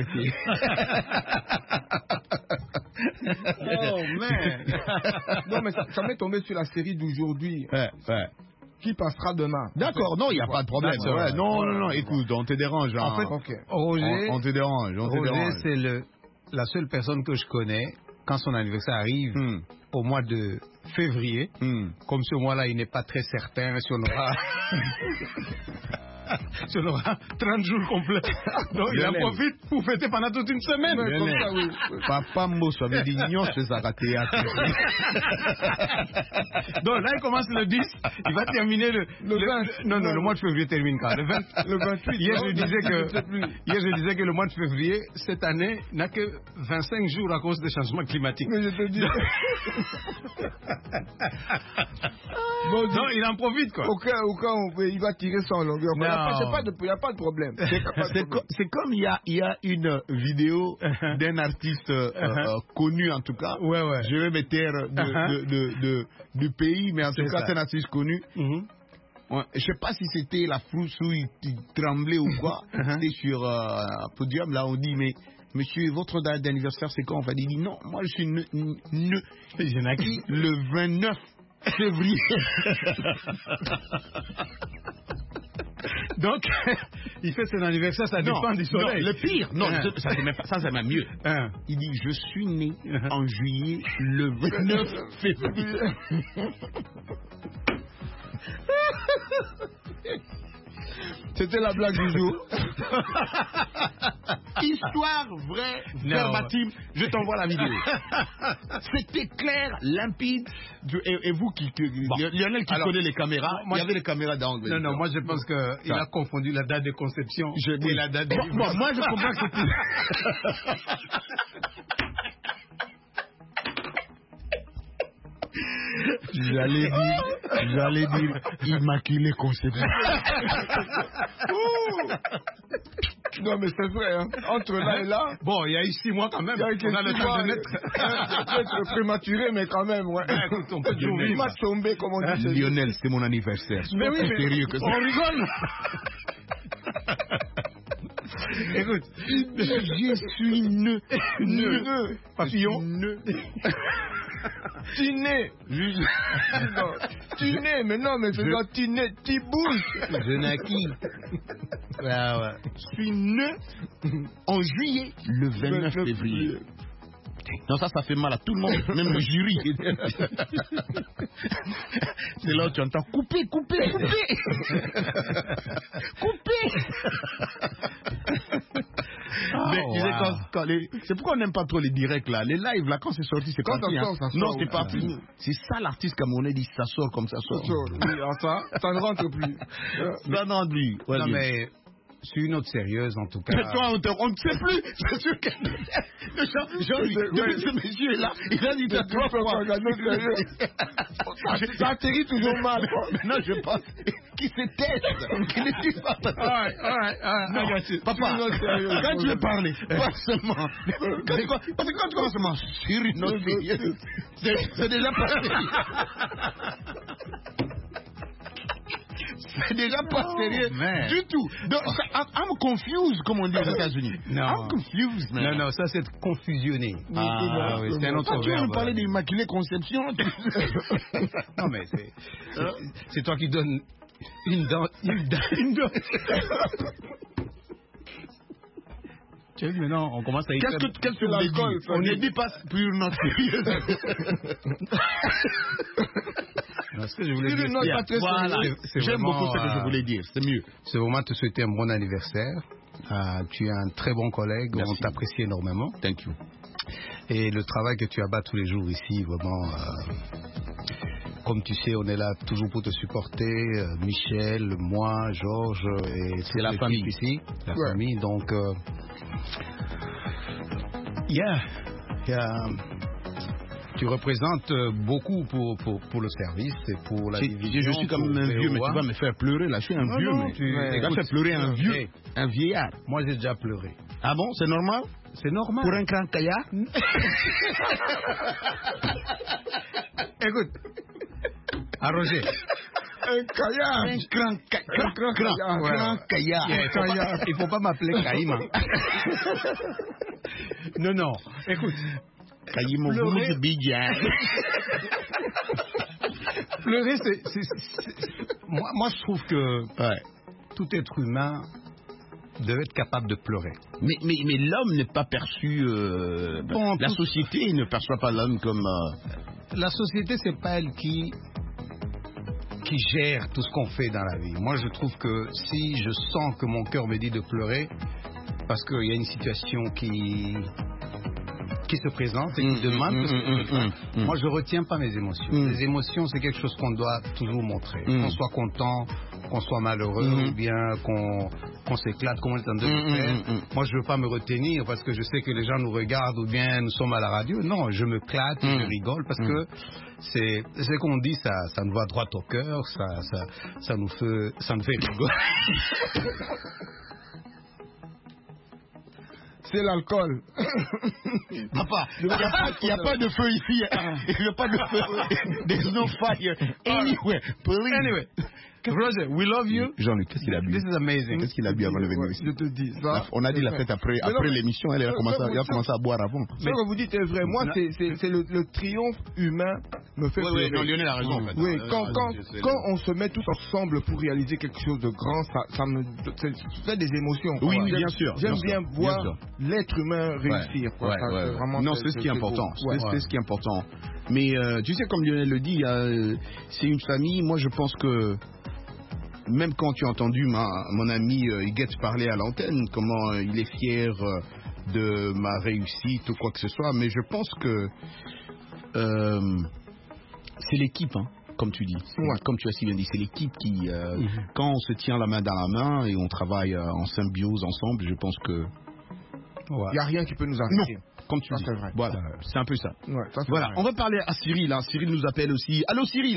Oh, man. Non, mais ça m'est tombé sur la série d'aujourd'hui. Qui passera demain. D'accord, non, il n'y a pas de problème. Non, écoute, on te dérange. En fait, Roger, on te dérange. Roger, c'est la seule personne que je connais, quand son anniversaire arrive, au mois de février, comme ce mois-là, il n'est pas très certain si on aura 30 jours complets. Donc il en profite pour fêter pendant toute une semaine. Comme ça, oui. Papa Mosso avait dit non, c'est ça, théâtre. Donc là, il commence le 10, il va terminer le 20. Non, le mois de février termine quand? Le 28. Hier, je disais que le mois de février, cette année, n'a que 25 jours à cause des changements climatiques. Mais je te dis. Bon, non, il en profite quoi. Au cas il va tirer sans longueur. Il n'y a pas de problème. C'est comme il y a une vidéo d'un artiste connu en tout cas. Je vais me taire du pays, mais en tout cas c'est un artiste connu. Je ne sais pas si c'était la frousse où il tremblait ou quoi. C'était sur un podium, là on dit mais monsieur, votre date d'anniversaire c'est quand? On va dire non, moi je suis le 29 février. Donc, il fait son anniversaire, ça dépend du soleil. Non, le pire, ça c'est même mieux. Il dit, je suis né en juillet le 29 février. C'était la blague du jour. Histoire vraie, verbatim. Je t'envoie la vidéo. C'était clair, limpide. Et vous Lionel qui connaît les caméras, il y avait les caméras d'angle. Non, moi je pense qu'il a confondu la date de conception et la date de... Moi je comprends que c'était... J'allais dire immaculé conception. Non, mais c'est vrai, hein. Entre là et là. Bon, il y a eu 6 mois quand même. On a le temps de mettre. Peut-être prématuré, mais quand même, ouais. Écoute, on peut toujours Il m'a tombé, comme on dit. Lionel, c'était mon anniversaire. Mais oui, mais sérieux que ça. on rigole. Écoute, je suis nœud. Papillon. Tiné. Tiné, mais non, mais c'est pas tiné, tibouche. Je naquis. Ouais. Je suis né en juillet, le 29 février. Non, ça fait mal à tout le monde, même le jury. C'est là où tu entends couper. Mais tu sais, c'est pourquoi on n'aime pas trop les directs là. Les lives là, quand c'est sorti, c'est quand parti. Ça sort, non, c'est pas fini. C'est ça l'artiste camerounais dit, ça sort comme ça sort. Oui, ça ne rentre plus. Ça n'entre plus. Ouais, non, mais sur une note sérieuse, en tout cas. Mais toi, on ne sait plus. C'est sûr que ce monsieur est là. Il a dit que 3 fois. Ça atterrit toujours mal. Maintenant, je pense qu'il se teste. Qu'il ne dit pas. Papa, quand tu veux parler, pas seulement. Parce que quand tu commences à marcher sur une note sérieuse, c'est déjà pas sérieux. C'est déjà pas sérieux du tout. Donc, I'm confused, comme on dit aux États-Unis. Non. I'm confused, man. Non, ça c'est confusionné. Oui, c'est un autre verbe. Tu veux nous parler d'immaculée conception? Non, mais c'est toi qui donnes une dent. Tu sais, maintenant, on commence à y Qu'est-ce que l'alcool? On ne dit pas pure note sérieuse. Non, ce que je voulais dire, voilà, j'aime beaucoup ce que je voulais dire, c'est mieux. C'est vraiment te souhaiter un bon anniversaire. Tu es un très bon collègue, merci. On t'apprécie énormément. Thank you. Et le travail que tu abat tous les jours ici, vraiment, comme tu sais, on est là toujours pour te supporter. Michel, moi, Georges, et c'est la famille ici, la famille. Donc, tu représentes beaucoup pour le service et pour la division. Je suis comme un vieux, mais tu vas me faire pleurer. Là, je suis un vieux, mais tu vas faire pleurer un vieux, un vieillard. Moi, j'ai déjà pleuré. Ah bon, c'est normal? C'est normal. Pour un grand caillard? Écoute, à Roger. Un caillard. Un grand caillard. Il faut pas m'appeler Caïma. Non. Écoute. Pleurer, moi, je trouve que tout être humain devait être capable de pleurer. Mais l'homme n'est pas perçu. La société ne perçoit pas l'homme comme. La société, c'est pas elle qui gère tout ce qu'on fait dans la vie. Moi, je trouve que si je sens que mon cœur me dit de pleurer, parce qu'il y a une situation qui se présente et qui demande moi je retiens pas mes émotions. Les émotions, c'est quelque chose qu'on doit toujours montrer, qu'on soit content, qu'on soit malheureux ou bien qu'on s'éclate comme on est en train de faire. Moi je veux pas me retenir parce que je sais que les gens nous regardent ou bien nous sommes à la radio. Non, je me clate, je rigole parce que c'est qu'on dit, ça nous va droit au cœur, ça nous fait rigoler. C'est l'alcool. Papa, il n'y a pas de feu ici. Il n'y a pas de feu. There's no fire anywhere. Please. Anyway, Roger, we love you. Jean-Luc, qu'est-ce qu'il a bu? This is amazing. Qu'est-ce qu'il a bu avant de venir ici? Je te dis ça. On a dit la fête après l'émission. Il a commencé à boire avant. Ce que vous dites est vrai. Moi, c'est le triomphe humain me fait pleurer. Oui, Lionel a raison. En fait. Oui, quand on se met tous ensemble pour réaliser quelque chose de grand, ça me fait des émotions. Oui, bien sûr. J'aime bien voir l'être humain réussir. Non, c'est ce qui est important. C'est ce qui est important. Mais tu sais, comme Lionel le dit, c'est une famille. Moi, je pense que même quand tu as entendu mon ami Huguette parler à l'antenne, comment il est fier de ma réussite ou quoi que ce soit, mais je pense que c'est l'équipe, hein, comme tu dis. Comme tu as si bien dit, c'est l'équipe qui, quand on se tient la main dans la main et on travaille en symbiose ensemble, je pense que il n'y a rien qui peut nous arrêter. Non. comme tu dis. C'est vrai. Voilà, c'est un peu ça. Ouais, ça, voilà, vrai. on va parler à Cyril. Hein. Cyril nous appelle aussi. Allô Cyril.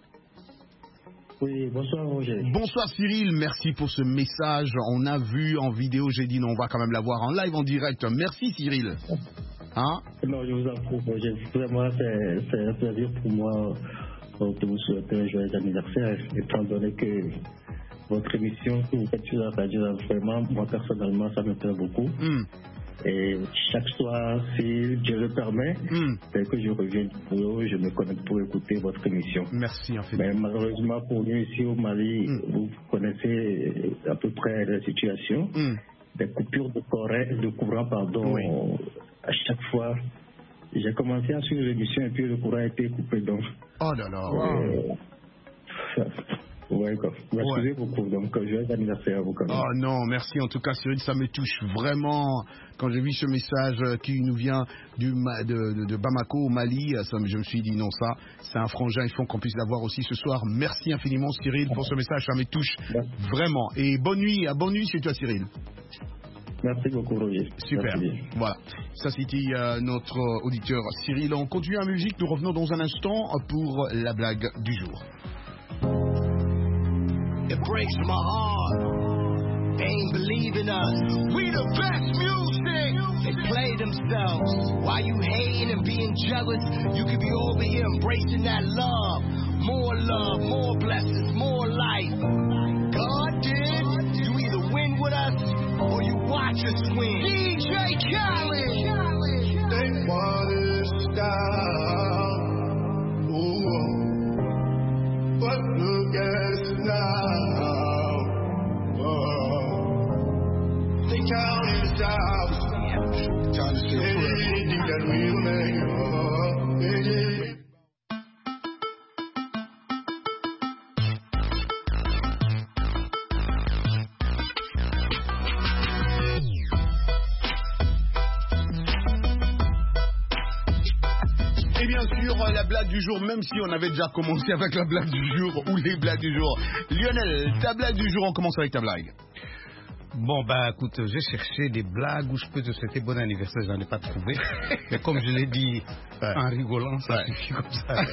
Oui, bonsoir Roger. Bonsoir Cyril, merci pour ce message. On a vu en vidéo, j'ai dit non, on va quand même la voir en live, en direct. Merci Cyril. Hein? Non, je vous en prie Roger. Vraiment, c'est un plaisir pour moi de vous souhaiter un joyeux anniversaire, étant donné que votre émission que vous faites sur la radio, vraiment, moi personnellement, ça me plaît beaucoup. Et chaque soir, si Dieu le permet, dès que je reviens du boulot, je me connecte pour écouter votre émission. Merci infiniment. Mais malheureusement, pour nous ici au Mali, vous connaissez à peu près la situation. Des coupures de courant, à chaque fois. J'ai commencé à suivre l'émission et puis le courant a été coupé. Donc, oh là là. Merci beaucoup. Donc, joyeux anniversaire à vous quand même. Oh non, merci en tout cas Cyril, ça me touche vraiment. Quand j'ai vu ce message qui nous vient de Bamako au Mali, je me suis dit non, ça, c'est un frangin, il faut qu'on puisse l'avoir aussi ce soir. Merci infiniment Cyril pour ce message, ça me touche vraiment. Et bonne nuit chez toi Cyril. Merci beaucoup Roger. Super. Voilà. Ça c'était notre auditeur Cyril. On continue la musique, nous revenons dans un instant pour la blague du jour. It breaks my heart. They ain't believing us. We the best music. They play themselves. Why you hating and being jealous? You could be over here embracing that love. More blessings, more life. God did. You either win with us or you watch us win. DJ Khaled. They want us down. Ooh. But look at us now. Oh. They count us out. Time to see anything that we'll make. Oh. Yeah. Et bien sûr, la blague du jour, même si on avait déjà commencé avec la blague du jour ou les blagues du jour. Lionel, ta blague du jour, on commence avec ta blague. Bon, bah écoute, j'ai cherché des blagues où je peux te souhaiter bon anniversaire, je n'en ai pas trouvé. Mais comme je l'ai dit en rigolant, ça suffit comme ça.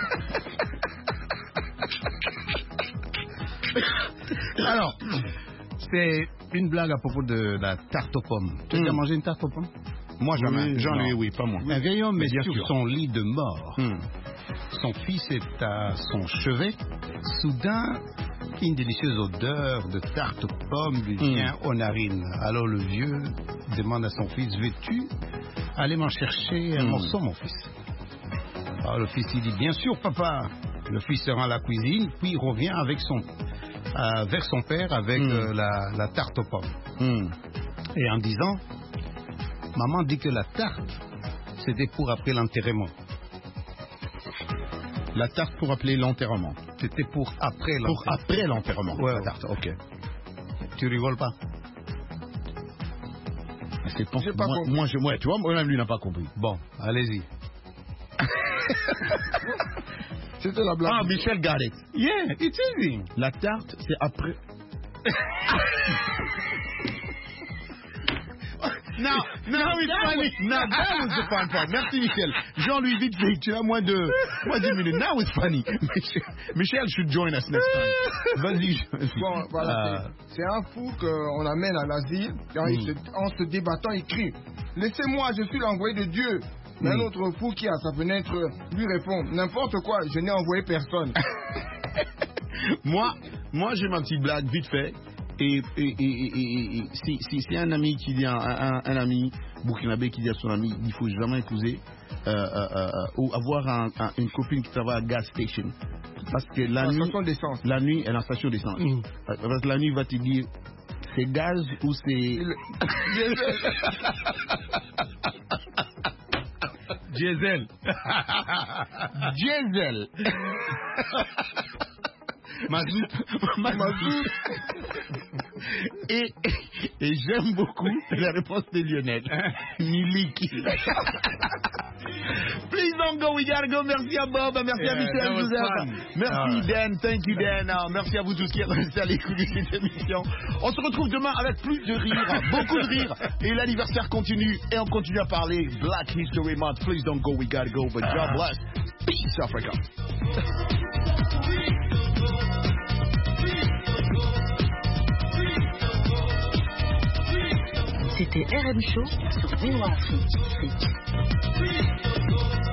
Alors, c'est une blague à propos de la tarte aux pommes. Tu as déjà mangé une tarte aux pommes? Moi, jamais. J'en ai, oui, pas moi. Un vieil homme est bien sur sûr. son lit de mort. Son fils est à son chevet. Soudain, une délicieuse odeur de tarte aux pommes lui vient aux narines. Alors le vieux demande à son fils, veux-tu aller m'en chercher un morceau, mon fils? Alors le fils, il dit, bien sûr, papa. Le fils se rend à la cuisine, puis revient avec vers son père avec la tarte aux pommes. Et en disant, maman dit que la tarte, c'était pour après l'enterrement. La tarte pour appeler l'enterrement. C'était pour après l'enterrement. Pour après l'enterrement. Ouais, la tarte, ok. Tu rigoles pas? J'ai pas compris. Moi, tu vois, moi-même, lui n'a pas compris. Bon, allez-y. C'était la blague. Ah, Michel got it. Yeah, it's easy. La tarte, c'est après. Non, it's funny. Now that was the fun part. Merci Michel. Jean-Louis, vite fait, tu as moins de 10 minutes. Now it's funny. Michel should join us next time. Vas-y. Bon, voilà, c'est un fou qu'on amène à l'asile. En se débattant, il crie, laissez-moi, je suis l'envoyé de Dieu. Mais un autre fou qui, à sa fenêtre, lui répond, n'importe quoi, je n'ai envoyé personne. Moi, j'ai ma petite blague vite fait. Et si un ami qui dit un ami burkinabé qui dit à son ami, il faut jamais épouser ou avoir une copine qui travaille à gas station, parce que la nuit est la station d'essence. Parce que la nuit il va te dire c'est gaz ou c'est diesel. Diesel. Mazout. Et j'aime beaucoup la réponse de Lionel. Miliki. Please don't don't go, we gotta go. Merci à Bob, merci à Michel Joseph. Merci Dan, thank you Dan. Merci à vous tous qui êtes restés à l'écoute de cette émission. On se retrouve demain avec plus de rire, beaucoup de rire. Et l'anniversaire continue et on continue à parler Black History Month. Please don't go, we gotta go. But God bless. Peace, Africa. C'était RM Show sur VOA Afrique.